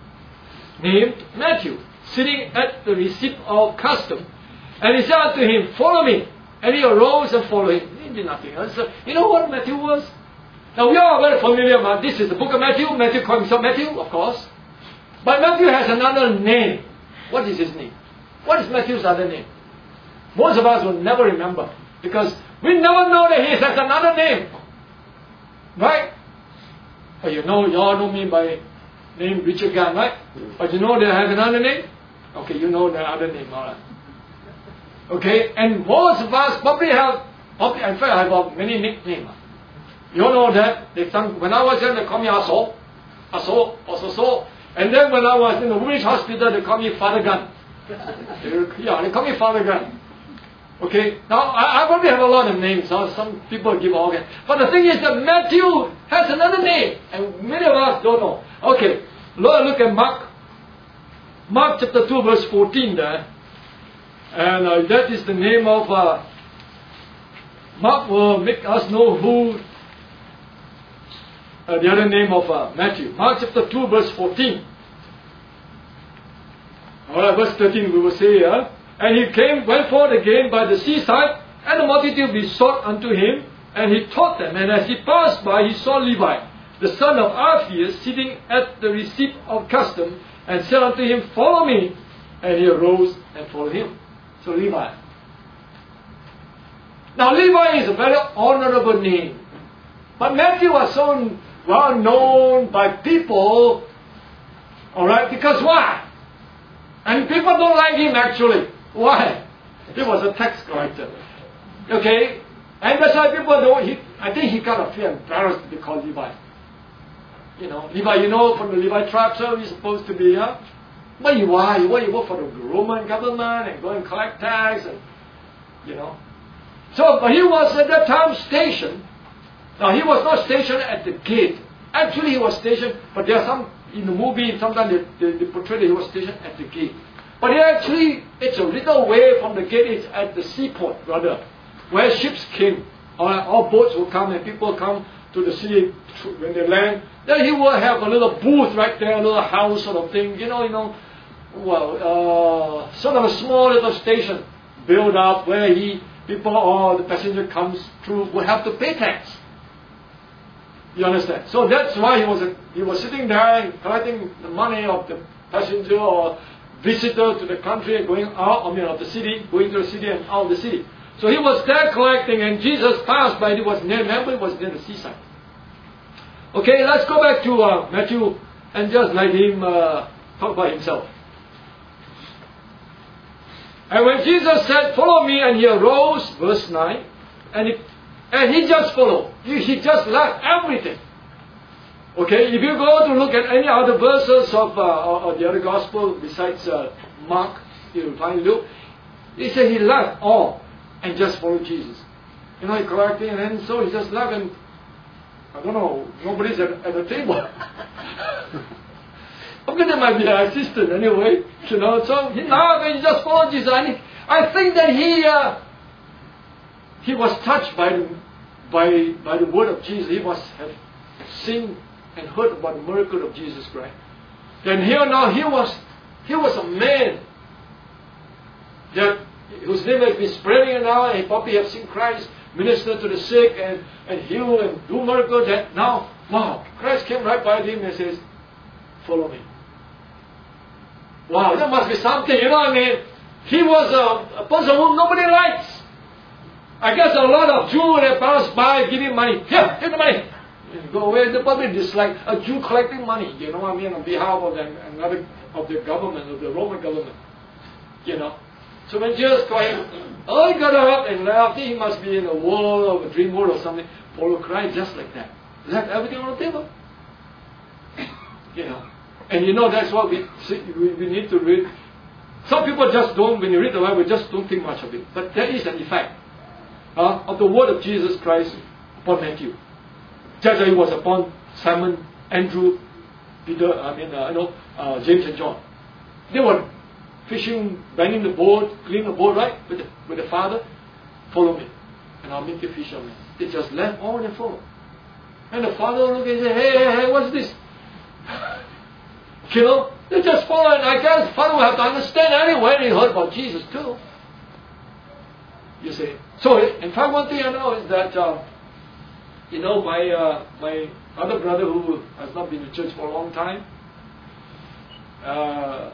named Matthew, sitting at the receipt of custom. And he said unto him, Follow me. And he arose and followed him. He did nothing else. So, you know what Matthew was? Now we are very familiar with this is the book of Matthew. Matthew called himself Matthew, of course. But Matthew has another name. What is his name? What is Matthew's other name? Most of us will never remember. Because we never know that he has another name. Right? But you know, you all know me by name Richard Gunn, right? But you know they have another name? Okay, you know the other name, alright. Okay, and most of us probably have, probably, in fact I have many nicknames. You all know that. They some, when I was young, they call me Aso, Aso, Aso. And then when I was in the Women's Hospital, they call me Father Gun. Yeah, they call me Father Gun. Okay, now I, I probably have a lot of names. So some people give organ. But the thing is that Matthew has another name. And many of us don't know. Okay, look at Mark. Mark chapter two verse fourteen there. And uh, that is the name of, uh, Mark will make us know who, uh, the other name of uh, Matthew. Mark chapter two verse fourteen. Alright, verse thirteen we will say here. Uh, and he came, went forth again by the seaside, and the multitude besought unto him, and he taught them. And as he passed by, he saw Levi, the son of Alphaeus, sitting at the receipt of custom, and said unto him, Follow me. And he arose and followed him. So Levi. Now Levi is a very honorable name. But Matthew was so well known by people. Alright, because why? And people don't like him actually. Why? He was a tax collector. Okay? And that's why people don't, he, I think he kind of feel embarrassed to be called Levi. You know, Levi, you know, from the Levi tribe, so he's supposed to be, huh? But you why? You want to work for the Roman government and go and collect tax and, you know. So, but he was at that time stationed. Now, he was not stationed at the gate. Actually, he was stationed, but there are some, in the movie, sometimes they, they, they portray that he was stationed at the gate. But actually, it's a little way from the gate. It's at the seaport, rather, where ships came. Or, or boats will come and people come to the city when they land. Then he will have a little booth right there, a little house sort of thing. You know, you know, well, uh, sort of a small little station built up where he, people or the passenger comes through will have to pay tax. You understand? So that's why he was a, he was sitting there and collecting the money of the passenger or visitor to the country and going out, I mean, of the city, going to the city and out of the city. So he was there collecting, and Jesus passed by. It was near, remember, it was near the seaside. Okay, let's go back to uh, Matthew and just let him uh, talk about himself. And when Jesus said, Follow me, and he arose, verse nine, and he, and he just followed. He, he just left everything. Okay, if you go to look at any other verses of uh, or, or the other gospel besides uh, Mark, you will find Luke, he said he left all and just followed Jesus. You know, he collected, and then so he just left, and I don't know, nobody's at, at the table. Okay, there might be an assistant anyway, you know. So he left and he just followed Jesus. And he, I think that he uh, he was touched by the by by the word of Jesus. He must have seen and heard about the miracle of Jesus Christ. Then here now he was he was a man that whose name has been spreading now, and he probably have seen Christ minister to the sick and, and heal and do miracles. That now, wow, Christ came right by him and says, Follow me. Wow, that must be something, you know what I mean? He was a, a person whom nobody likes. I guess a lot of Jews that pass by giving money. Here, take the money. And go away. They probably dislike a Jew collecting money, you know what I mean, on behalf of them, another of the government, of the Roman government. You know. So when Jesus came, oh, he got up and left. He must be in a world, of a dream world or something. Follow Christ just like that. Left everything on the table. You know. And you know that's what we, we we need to read. Some people just don't, when you read the Bible, just don't think much of it. But there is an effect uh, of the word of Jesus Christ upon Matthew. Just as it was upon Simon, Andrew, Peter, I mean, uh, you know, uh, James and John. They were fishing, bending the boat, cleaning the boat, right? With the, with the Father. Follow me, and I'll make you fishermen. They just left all and followed. And the Father looked and said, Hey, hey, hey, what's this? You know, They just follow, and I guess Father will have to understand anyway. He heard about Jesus too. You see. So, in fact, one thing I know is that, uh, you know, my uh, my other brother who has not been to church for a long time, uh,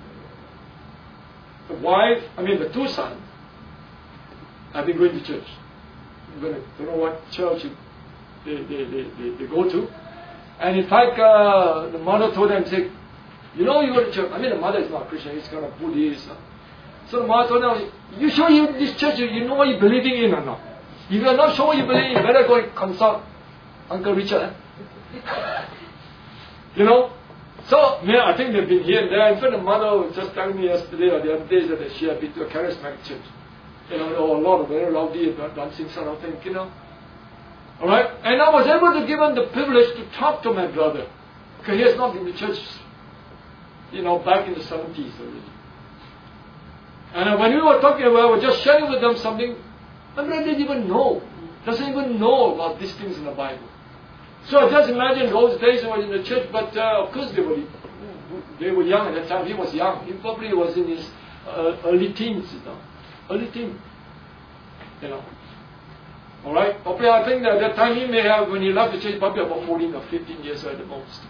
the wife, I mean, the two sons, have been going to church. I'm going to, don't know what church they, they, they, they, they go to. And in fact, uh, the mother told them, say, you know, you go to church. I mean, the mother is not a Christian, he's kind of Buddhist. So the mother told them, you sure you this church, you know what you're believing in or not? If you're not sure what you believe in, you better go and consult Uncle Richard. Eh? You know? So, yeah, I think they've been here and there. In fact, the mother was just telling me yesterday or the other day that she had been to a charismatic church. You know, there were a lot of very rowdy dancing sort of thing, you know. Alright? And I was able to give him the privilege to talk to my brother. Because he has not been to church, you know, back in the seventies already. And when we were talking about, I was just sharing with them something, my brother didn't even know, doesn't even know about these things in the Bible. So I just imagine those days he was in the church, but uh, of course they were, they were young at that time. He was young. He probably was in his uh, early teens, you know. Early teens. You know. Alright? Probably I think that at that time he may have, when he left the church, probably about fourteen or fifteen years at the most.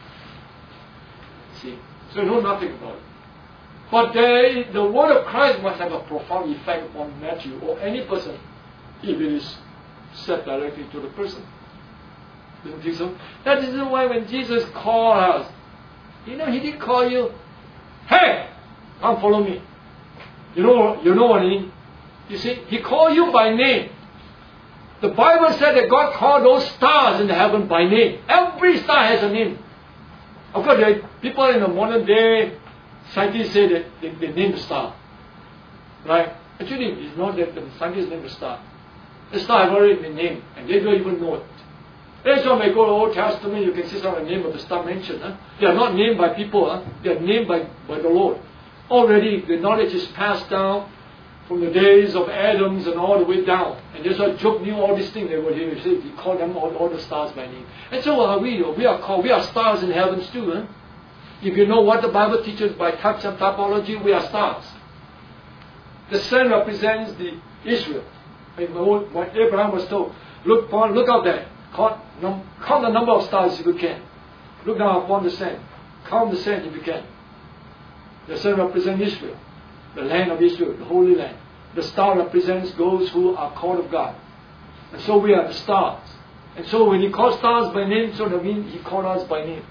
See? So know nothing about it. But they, the word of Christ must have a profound effect upon Matthew or any person if it is said directly to the person. Don't you think so? That is why when Jesus called us, you know, he didn't call you, hey, come follow me. You know, you know what I mean? You see, he called you by name. The Bible said that God called those stars in the heaven by name. Every star has a name. Of course, there are people in the modern day, scientists say that they, they name the star. Right? Actually, it's not that the scientists name the star. The star has already been named, and they don't even know it. That's why when you go to the Old Testament, you can see some of the name of the star mentioned. Huh? They are not named by people, huh? They are named by, by the Lord. Already the knowledge is passed down from the days of Adams and all the way down. And that's why Job knew all these things. They were here. He called them all, all the stars by name. And so are we. We are called. We are stars in heavens too. Huh? If you know what the Bible teaches by types and typology, we are stars. The sun represents the Israel. What Abraham was told, look upon, look out there. Count, num, count the number of stars if you can. Look down upon the sand. Count the sand if you can. The sun represents Israel, the land of Israel, the Holy Land. The star represents those who are called of God. And so we are the stars. And so when he called stars by name, so that means he called us by name.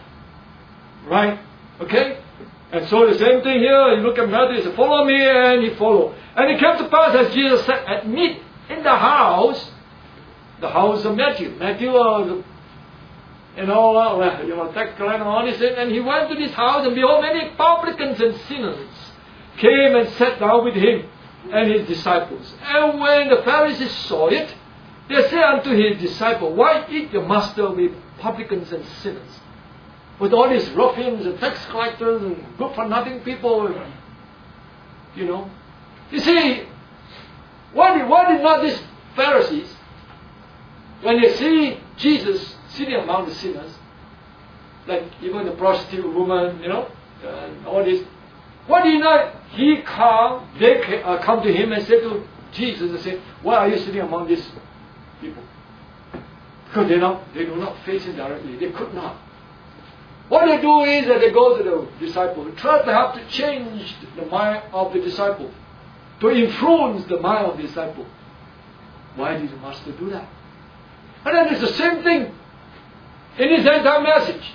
Right? Okay? And so the same thing here, you look at Matthew, he said, follow me, and he followed. And it came to pass, as Jesus said, at meet in the house, the house of Matthew. Matthew was, you know, well, you know, tax collector and all this, and he went to this house, and behold, many publicans and sinners came and sat down with him and his disciples. And when the Pharisees saw it, they said unto his disciples, why eat the master with publicans and sinners? With all these ruffians and tax collectors and good for nothing people, you know. You see, why did, why did not these Pharisees, when they see Jesus sitting among the sinners, like even the prostitute woman, you know, and all this, why did not he come, they uh, come to him and say to Jesus and say, why are you sitting among these people? Because they not, they do not face him directly. They could not. What they do is that they go to the disciple, try to have to change the mind of the disciple, to influence the mind of the disciple. Why did the master do that? And then it's the same thing in his entire message.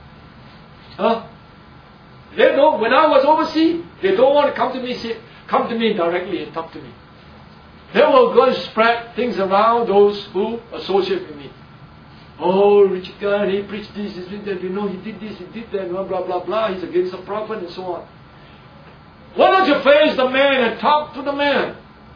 Huh? They don't, when I was overseas, they don't want to come to me, say, come to me directly and talk to me. They will go and spread things around those who associate with me. Oh, rich guy, he preached this, he did that, you know, he did this, he did that, blah, blah, blah, blah, he's against the prophet and so on. Why don't you face the man and talk to the man?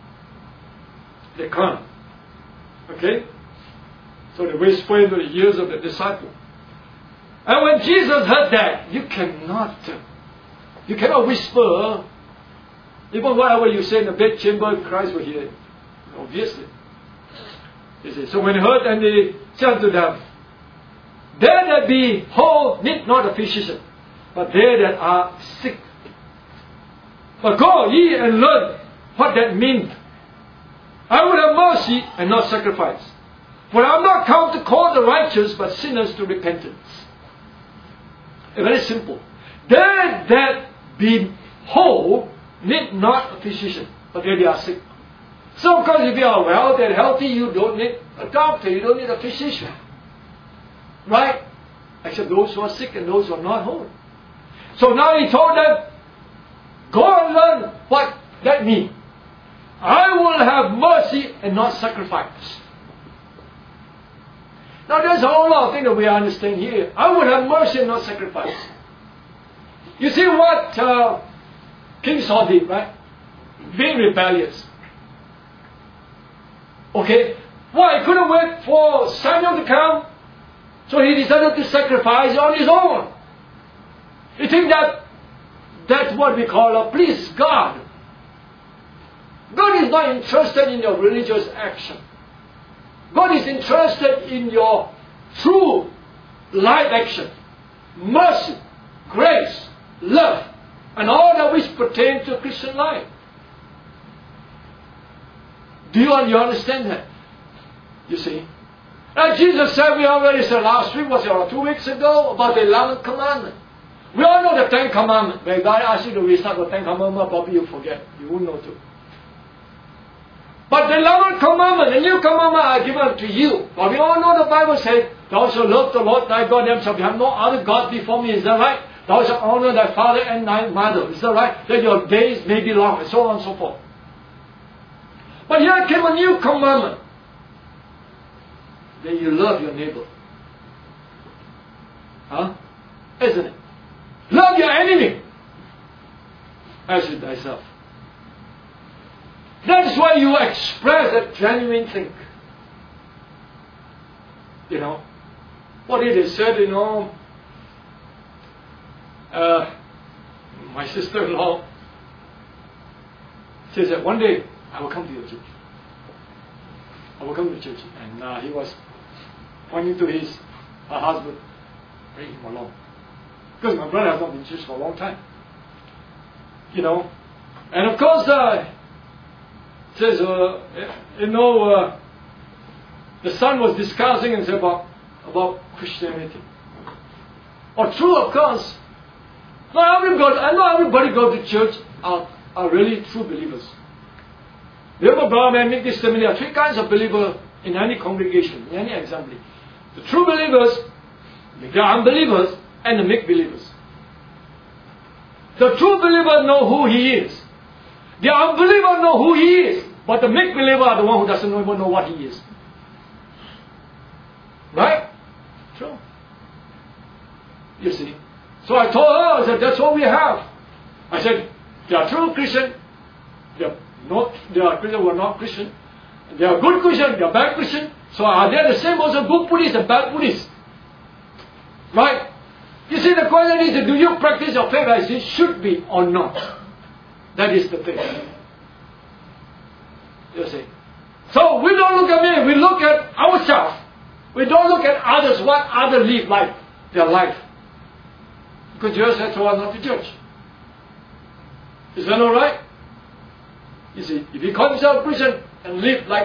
They can't. Okay? So they whisper into the ears of the disciple. And when Jesus heard that, you cannot, you cannot whisper, even whatever you say in the bedchamber, Christ will hear it. Obviously. You see. So when he heard, and they said to them, there that be whole need not a physician, but they that are sick. But go ye and learn what that means. I would have mercy and not sacrifice. For I am not come to call the righteous, but sinners to repentance. It's very simple. They that be whole need not a physician, but they are sick. So of course if you are well and healthy, you don't need a doctor, you don't need a physician. Right? Except those who are sick and those who are not whole. So now he told them, go and learn what that means. I will have mercy and not sacrifice. Now there's a whole lot of things that we understand here. I will have mercy and not sacrifice. You see what uh, King Saul did, right? Being rebellious. Okay? Why? He couldn't wait for Samuel to come, so he decided to sacrifice on his own. You think that that's what we call a please God. God is not interested in your religious action. God is interested in your true life action. Mercy, grace, love, and all that which pertain to Christian life. Do you, you understand that? You see? Now Jesus said, we already said last week, was it, or two weeks ago, about the eleventh commandment. We all know the Ten Commandments. When God asks you to recite the Ten Commandments, probably you forget. You won't know too. But the eleventh commandment, the new commandment are given to you. But we all know the Bible says, thou shalt love the Lord thy God, and shalt have no other God before me. Is that right? Thou shalt honor thy father and thy mother. Is that right? That your days may be long, and so on and so forth. But here came a new commandment. That you love your neighbor. Huh? Isn't it? Love your enemy as you thyself. That's why you express a genuine thing. You know, what it is said, you know, uh, my sister-in-law says that one day I will come to your church. I will come to church. And uh, he was pointing to his her husband, bring him along. Because my brother has not been in church for a long time. You know, and of course, uh, says, uh, you know, uh, the son was discussing and said about, about Christianity. Or true, of course. Not everybody, I know everybody go to church are, are really true believers. Remember, brother man, make this statement. There are three kinds of believers in any congregation, in any assembly. The true believers, the unbelievers, and the make believers. The true believer know who he is. The unbeliever know who he is, but the make believer are the one who doesn't even know what he is. Right? True. You see. So I told her, I said, that's what we have. I said, they are true Christian. They are not. They are Christian who are not Christian. They are good Christian. They are bad Christian. So are they the same also good Buddhists and bad Buddhists? Right? You see, the question is, do you practice your faith as it should be or not? That is the thing. You see. So we don't look at me, we look at ourselves. We don't look at others, what others live like, their life. Because Jesus said to us not to judge. Is that all right? You see, if you call yourself a Christian and live like,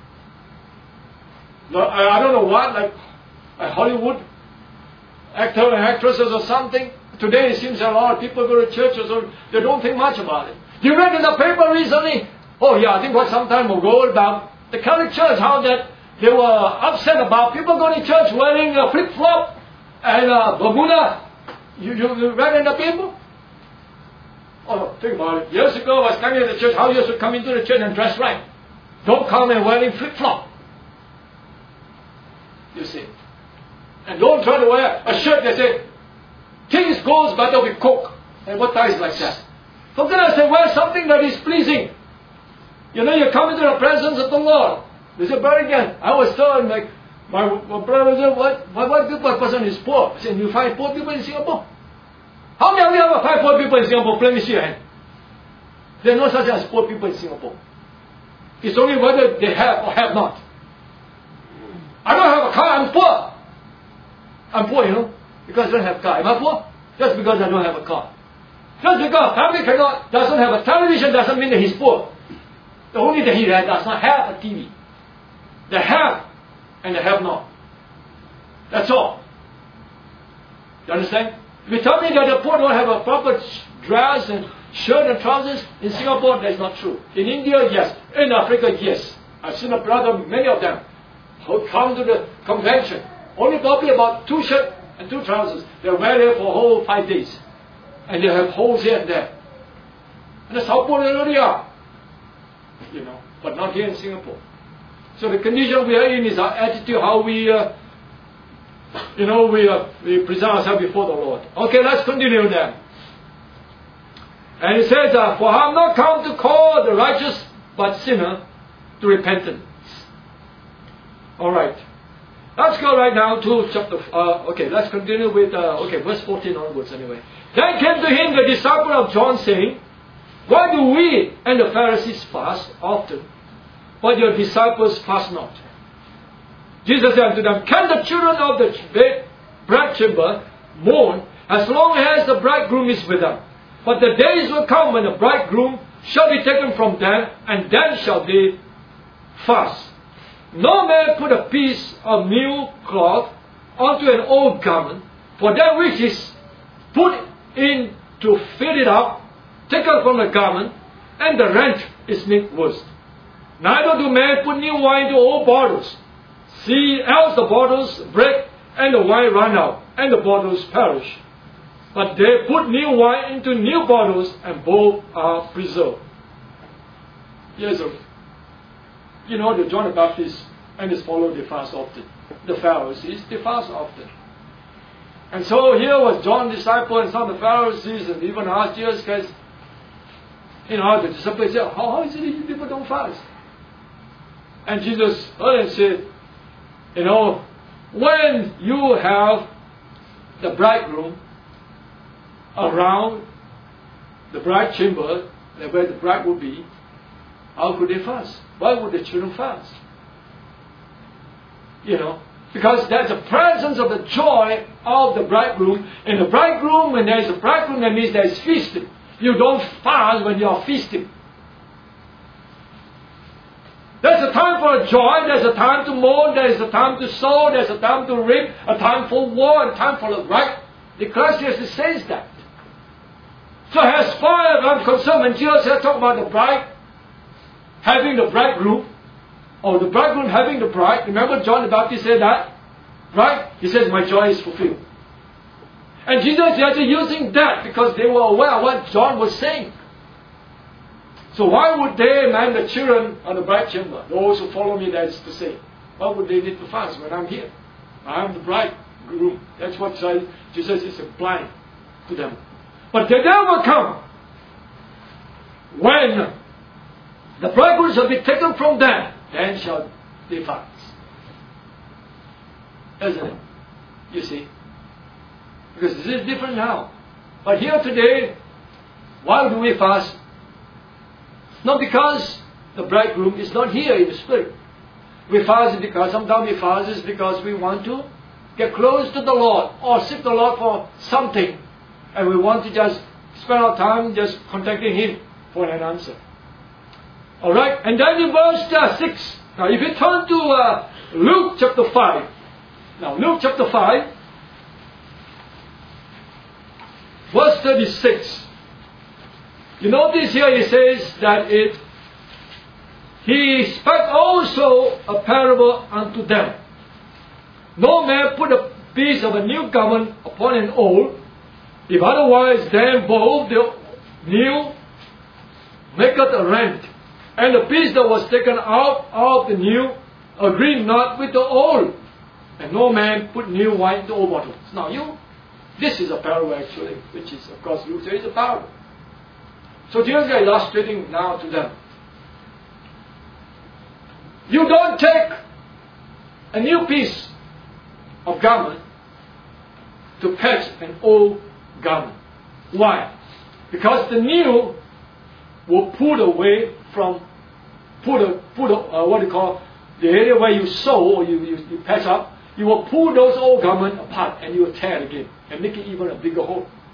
I don't know what, like a Hollywood actor and actresses or something. Today it seems a lot of people go to churches or they don't think much about it. You read in the paper recently, oh yeah, I think what some time ago about the Catholic Church, how that they were upset about people going to church wearing a flip-flop and a Bermuda. You, you, you read in the paper? Oh, think about it. Years ago I was coming to the church, how you should come into the church and dress right. Don't come and wearing flip-flop. You see. And don't try to wear a shirt that says, things goes better with Coke. And what ties like that? For goodness sake, wear something that is pleasing. You know, you come into the presence of the Lord. They say, brother again, I was told, like, my, my brother said, what, what, what people person is poor? I said, you find poor people in Singapore? How many of you ever find poor people in Singapore? Let me see your hand. There are no such as poor people in Singapore. It's only whether they have or have not. I don't have a car, I'm poor. I'm poor, you know, because I don't have a car. Am I poor? Just because I don't have a car. Just because family cannot, doesn't have a television doesn't mean that he's poor. The only that he does not have a T V. They have and they have not. That's all. You understand? If you tell me that the poor don't have a proper dress and shirt and trousers, in Singapore that's not true. In India, yes. In Africa, yes. I've seen a brother, many of them, who come to the convention. Only probably about two shirts and two trousers. They wear it for a whole five days. And they have holes here and there. And that's how poor they really are. You know, but not here in Singapore. So the condition we are in is our attitude, how we, uh, you know, we, uh, we present ourselves before the Lord. Okay, let's continue then. And it says, uh, for I have not come to call the righteous, but sinner to repentance. Alright. Let's go right now to chapter, uh, okay, let's continue with, uh, okay, verse fourteen onwards anyway. Then came to him the disciple of John, saying, why do we and the Pharisees fast often, but your disciples fast not? Jesus said unto them, can the children of the bedchamber mourn as long as the bridegroom is with them? But the days will come when the bridegroom shall be taken from them, and then shall they fast. No man put a piece of new cloth onto an old garment, for that which is put in to fit it up, taken from the garment, and the rent is made worse. Neither do men put new wine into old bottles. See, else the bottles break, and the wine run out, and the bottles perish. But they put new wine into new bottles, and both are preserved. Yes, sir. You know, the John the Baptist and his followers, they fast often. The Pharisees, they fast often. And so here was John's disciple and some of the Pharisees, and even asked Jesus, because, you know, the disciples said, how, how is it that you people don't fast? And Jesus heard and said, you know, when you have the bridegroom around the bride chamber, where the bride will be, how could they fast? Why would the children fast? You know, because there's a presence of the joy of the bridegroom. And the bridegroom, when there is a bridegroom, that means there is feasting. You don't fast when you are feasting. There's a time for joy, there's a time to mourn, there's a time to sow, there's a time to reap, a time for war, a time for the right. The Ecclesiastes says that. So as far as I'm concerned, when Jesus talks about the bride having the bridegroom, or the bridegroom having the bride, remember John the Baptist said that? Right? He says, my joy is fulfilled. And Jesus is actually using that because they were aware of what John was saying. So why would they man the children on the bride chamber? Those who follow me, that is to say. Why would they need to fast when I'm here? I am the bridegroom. That's what Jesus is implying to them. But the day will come when the bridegroom shall be taken from them, then shall they fast. Isn't it? You see? Because this is different now. But here today, why do we fast? Not because the bridegroom is not here in the spirit. We fast because sometimes we fast is because we want to get close to the Lord or seek the Lord for something. And we want to just spend our time just contacting Him for an answer. Alright, and then in verse uh, six. Now if you turn to uh, Luke chapter five. Now Luke chapter five. Verse thirty-six. You notice here he says that it, he spake also a parable unto them. No man put a piece of a new garment upon an old, if otherwise then both the new maketh a rent, and the piece that was taken out of the new agreed not with the old. And no man put new wine into old bottles. Now you, this is a parable actually, which is of course Luke says a parable. So Jesus is illustrating now to them. You don't take a new piece of garment to patch an old garment. Why? Because the new will pull away from, pull, a, pull a, uh, what do you call, the area where you sew or you, you, you patch up, you will pull those old garments apart and you will tear it again and make it even a bigger hole.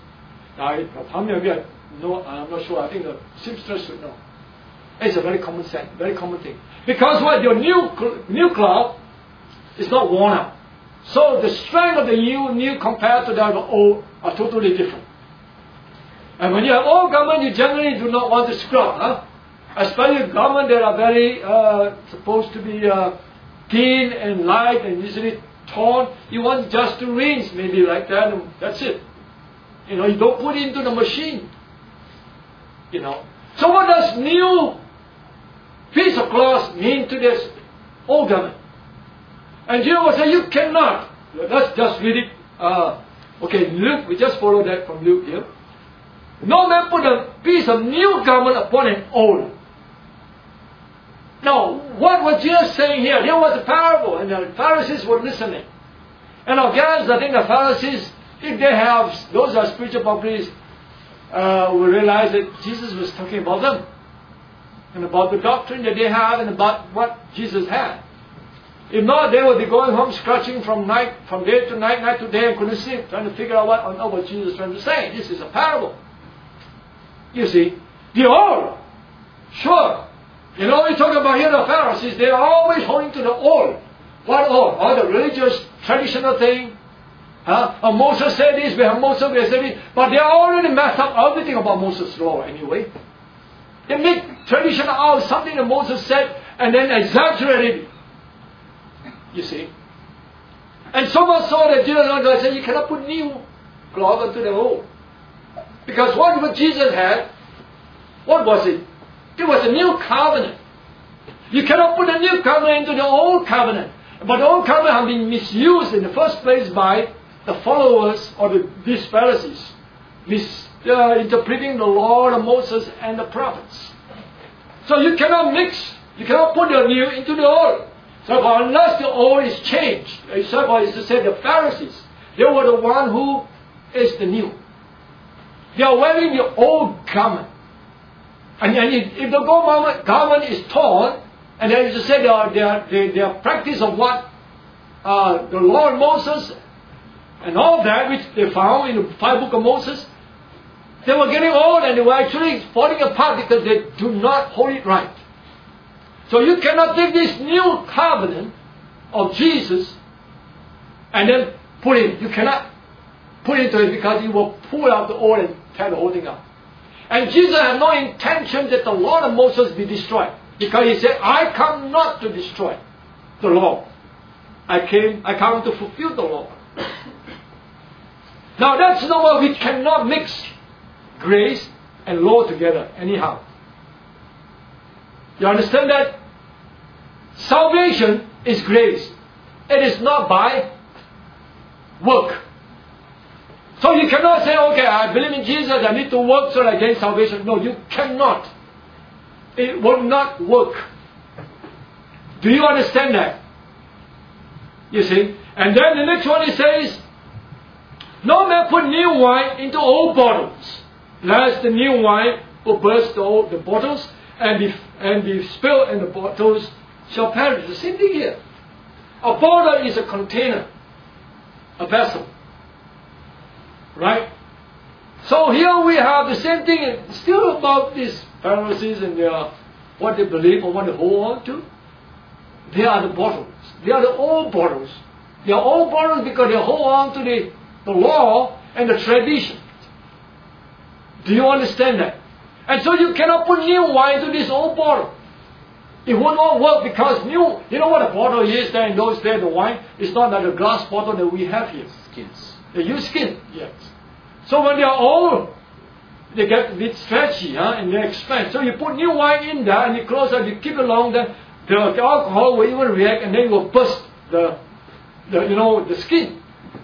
I, how many of you know? I'm not sure. I think the seamstress should know. It's a very common sense, very common thing. Because what your new new cloth is not worn out. So the strength of the new new compared to that of old are totally different. And when you have old garment, you generally do not want to scrub, huh? Especially garments that are very uh, supposed to be uh, thin and light and usually torn. You want just to rinse, maybe like that, and that's it. You know, you don't put it into the machine. You know. So what does new piece of cloth mean to this old garment? And Jesus will say, you cannot. Let's just read it. Uh, okay, Luke, we just follow that from Luke here. No man put a piece of new garment upon an old. Now, what was Jesus saying here? There was a parable, and the Pharisees were listening. And I guess, I think the Pharisees, if they have, those are spiritual properties, uh, will realize that Jesus was talking about them. And about the doctrine that they have, and about what Jesus had. If not, they would be going home scratching from night, from day to night, night to day, and couldn't sleep, trying to figure out what on earth what Jesus was trying to say. This is a parable. You see, the old, sure. You know, we talk about here the Pharisees, they are always holding to the old. What old? All the religious, traditional thing. Huh? Oh, Moses said this, we have Moses, we have said this. But they already messed up everything about Moses' law anyway. They make tradition out something that Moses said and then exaggerate it. You see. And so much so that Jesus said, you cannot put new cloth onto the old. Because what Jesus had, what was it? It was a new covenant. You cannot put a new covenant into the old covenant. But the old covenant has been misused in the first place by the followers of the, these Pharisees, misinterpreting uh, the law of Moses and the prophets. So you cannot mix, you cannot put the new into the old. So unless the old is changed, so is to say the Pharisees, they were the one who is the new. They are wearing the old garment. And, and if, if the garment, garment is torn, and then you say they are, they are, they, they are practice of what uh, the law of Moses and all that which they found in the five book of Moses, they were getting old and they were actually falling apart because they do not hold it right. So you cannot take this new covenant of Jesus and then put it. You cannot put it into it because it will pull out the old and tear the whole thing up. And Jesus had no intention that the law of Moses be destroyed. Because he said, I come not to destroy the law. I came, I come to fulfill the law. Now that's not what we cannot mix grace and law together anyhow. You understand that? Salvation is grace. It is not by work. So you cannot say, okay, I believe in Jesus, I need to work so that I gain salvation. No, you cannot. It will not work. Do you understand that? You see? And then the next one it says, no man put new wine into old bottles, lest the new wine will burst the, old, the bottles and be, and be spilled and the bottles shall perish. The same thing here. A bottle is a container, a vessel. Right? So here we have the same thing still about these Pharisees and their, what they believe or what they hold on to. They are the bottles. They are the old bottles. They are old bottles because they hold on to the, the law and the tradition. Do you understand that? And so you cannot put new wine to this old bottle. It will not work because new, you know what a bottle is there in those days, the wine? It's not like the glass bottle that we have here. Skins. They use skin, yes. So when they are old, they get a bit stretchy, huh? And they expand. So you put new wine in there and you close it, you keep it long, then the alcohol will even react and then it will burst the, the you know, the skin.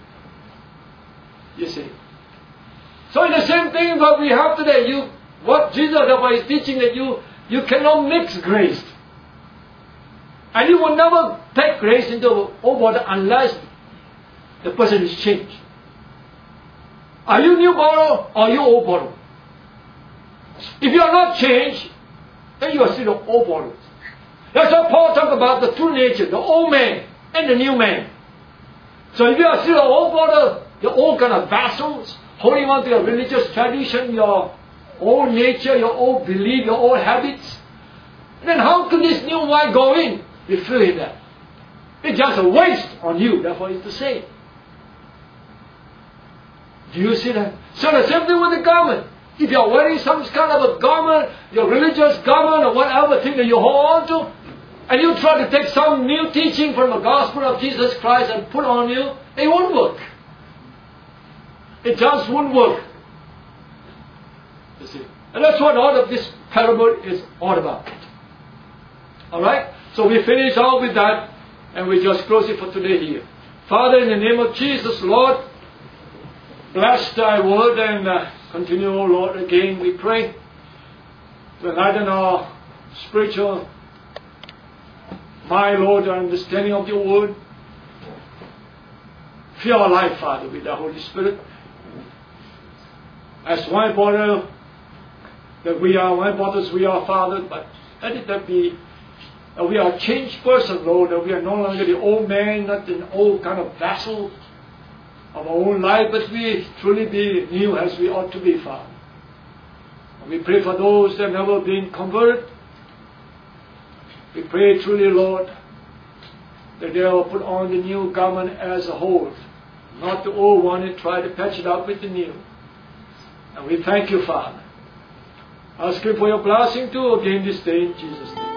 You see. So it's the same thing that we have today. You, what Jesus is teaching that you, you cannot mix grace. And you will never take grace into old water unless the person is changed. Are you new bottle or are you old bottle? If you are not changed, then you are still the old bottle. That's why Paul talked about the two natures, the old man and the new man. So if you are still the old bottle, the old kind of vessels, holding on to your religious tradition, your old nature, your old belief, your old habits, then how could this new wine go in? We feel that. It's just a waste on you, therefore it's the same. Do you see that? So the same thing with the garment. If you are wearing some kind of a garment, your religious garment or whatever thing that you hold on to, and you try to take some new teaching from the gospel of Jesus Christ and put on you, it won't work. It just won't work. You see? And that's what all of this parable is all about. Alright? So we finish out with that, and we just close it for today here. Father, in the name of Jesus, Lord, bless thy word and uh, continue, O Lord, again we pray to enlighten our spiritual mind, Lord, our understanding of your word. Fill our life, Father, with the Holy Spirit. As wine bottle that we are, wine bottles we are, Father, but let it not be that we are a changed person, Lord, that we are no longer the old man, not an old kind of vessel of our own life, but we truly be new as we ought to be, Father. And we pray for those that have never been converted. We pray truly, Lord, that they will put on the new garment as a whole, not the old one and try to patch it up with the new. And we thank you, Father. Ask you for your blessing too again this day in Jesus' name.